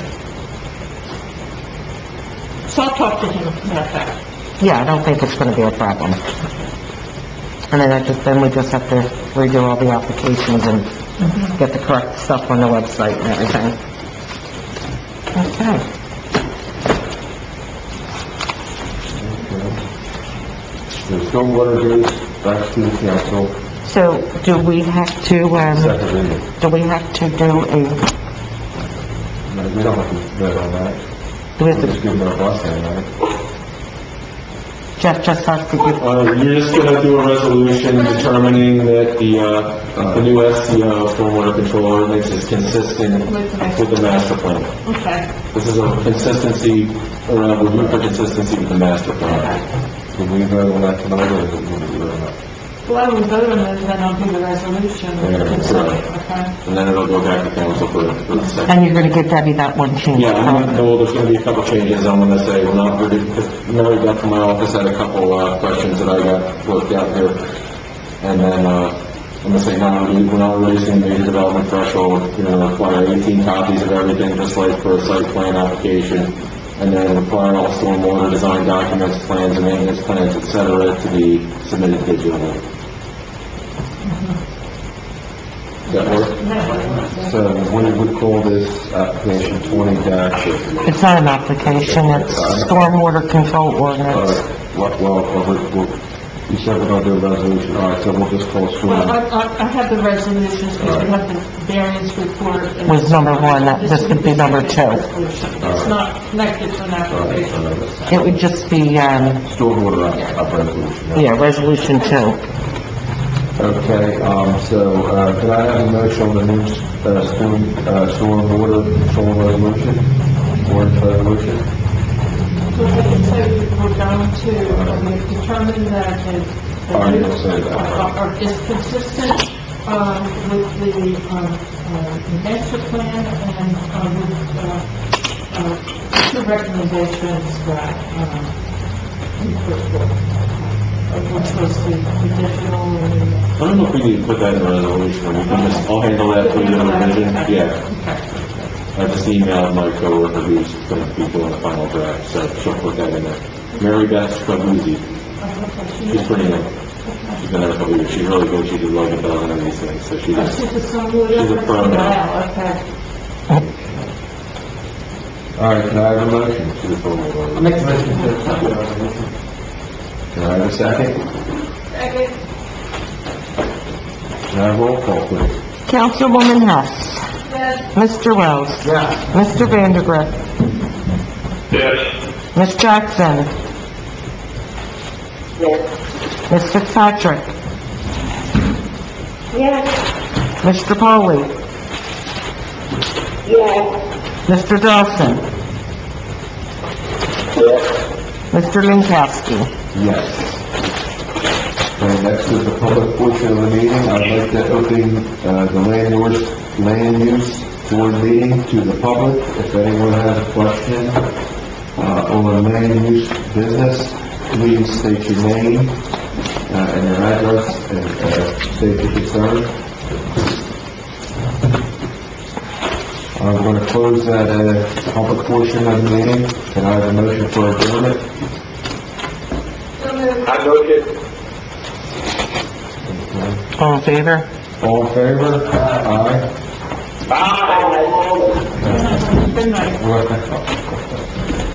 So I'll talk to him about that. Yeah, I don't think it's gonna be a problem. And then we just have to redo all the applications and get the correct stuff on the website and everything. Okay. The stormwater goes back to the council, So, do we have to, second reading. do we have to do No, we don't have to vote on that. do we have We're just to, giving our blessing, right? Jeff just has to give, You're just gonna do a resolution determining that the new SCO, stormwater control ordinance, is consistent with the master plan. Okay. This is a consistency, or a review for consistency with the master plan. Did we vote on that tonight, or did we vote on that? Well, I will vote on it, then I'll do the resolution. Okay? And then it'll go back to council for the second. and you're gonna give Debbie that one change? Yeah, there's gonna be a couple changes I'm gonna say, because Mary got from my office, had a couple, questions that I got worked out here. And then, I'm gonna say, we're not raising the major development threshold, require 18 copies of everything, just like for a site plan application. And then require all stormwater design documents, plans and maintenance plans, et cetera, to be submitted digitally. that work? So what do we call this application 20 dash? It's not an application, it's stormwater control ordinance. You said we're gonna do a resolution, all right, so we'll just call Well, storm. I have the resolutions, because we have the variance report. and- Was number one, this would be number two. It's not connected to an application. It would just be, Stormwater resolution. resolution two. Okay, can I have a motion on the new, stormwater control resolution? Ordinance resolution? So we can say we're going to, we've determined that the All right, you'll say that. is consistent, with the, master plan and, with, two recommendations that, we put forth, which was the additional and I don't know if we need to put that in the resolution, or we can just, I'll handle that for the revision, yeah. I just emailed my coworker who's going to be doing the final draft, so she'll put that in there. Mary Beth Scabuzzi, she's pretty new. She's been there a couple of years, she's really good, she did like a dozen of these things, so she's a pro now. Wow, okay. All right, can I have a motion to the stormwater? Make a motion to accept the resolution. Can I have a second? Second. Can I have roll call, please? Councilwoman Hess. Yes. Mr. Wells. Yes. Mr. Vandergrift. Yes. Ms. Jackson. Yes. Ms. Fitzpatrick. Yes. Mr. Polly. Yes. Mr. Dawson. Mr. Linkowski. Yes. Okay, next is the public portion of the meeting. I'd like to open, the land use board meeting to the public. If anyone has a question, on the land use business, please state your name, and your address, and, state your concern. I'm going to close that, public portion of the meeting. Can I have a motion for adjournment? I motion. All in favor? All in favor? Aye. Aye. Good night. Aye.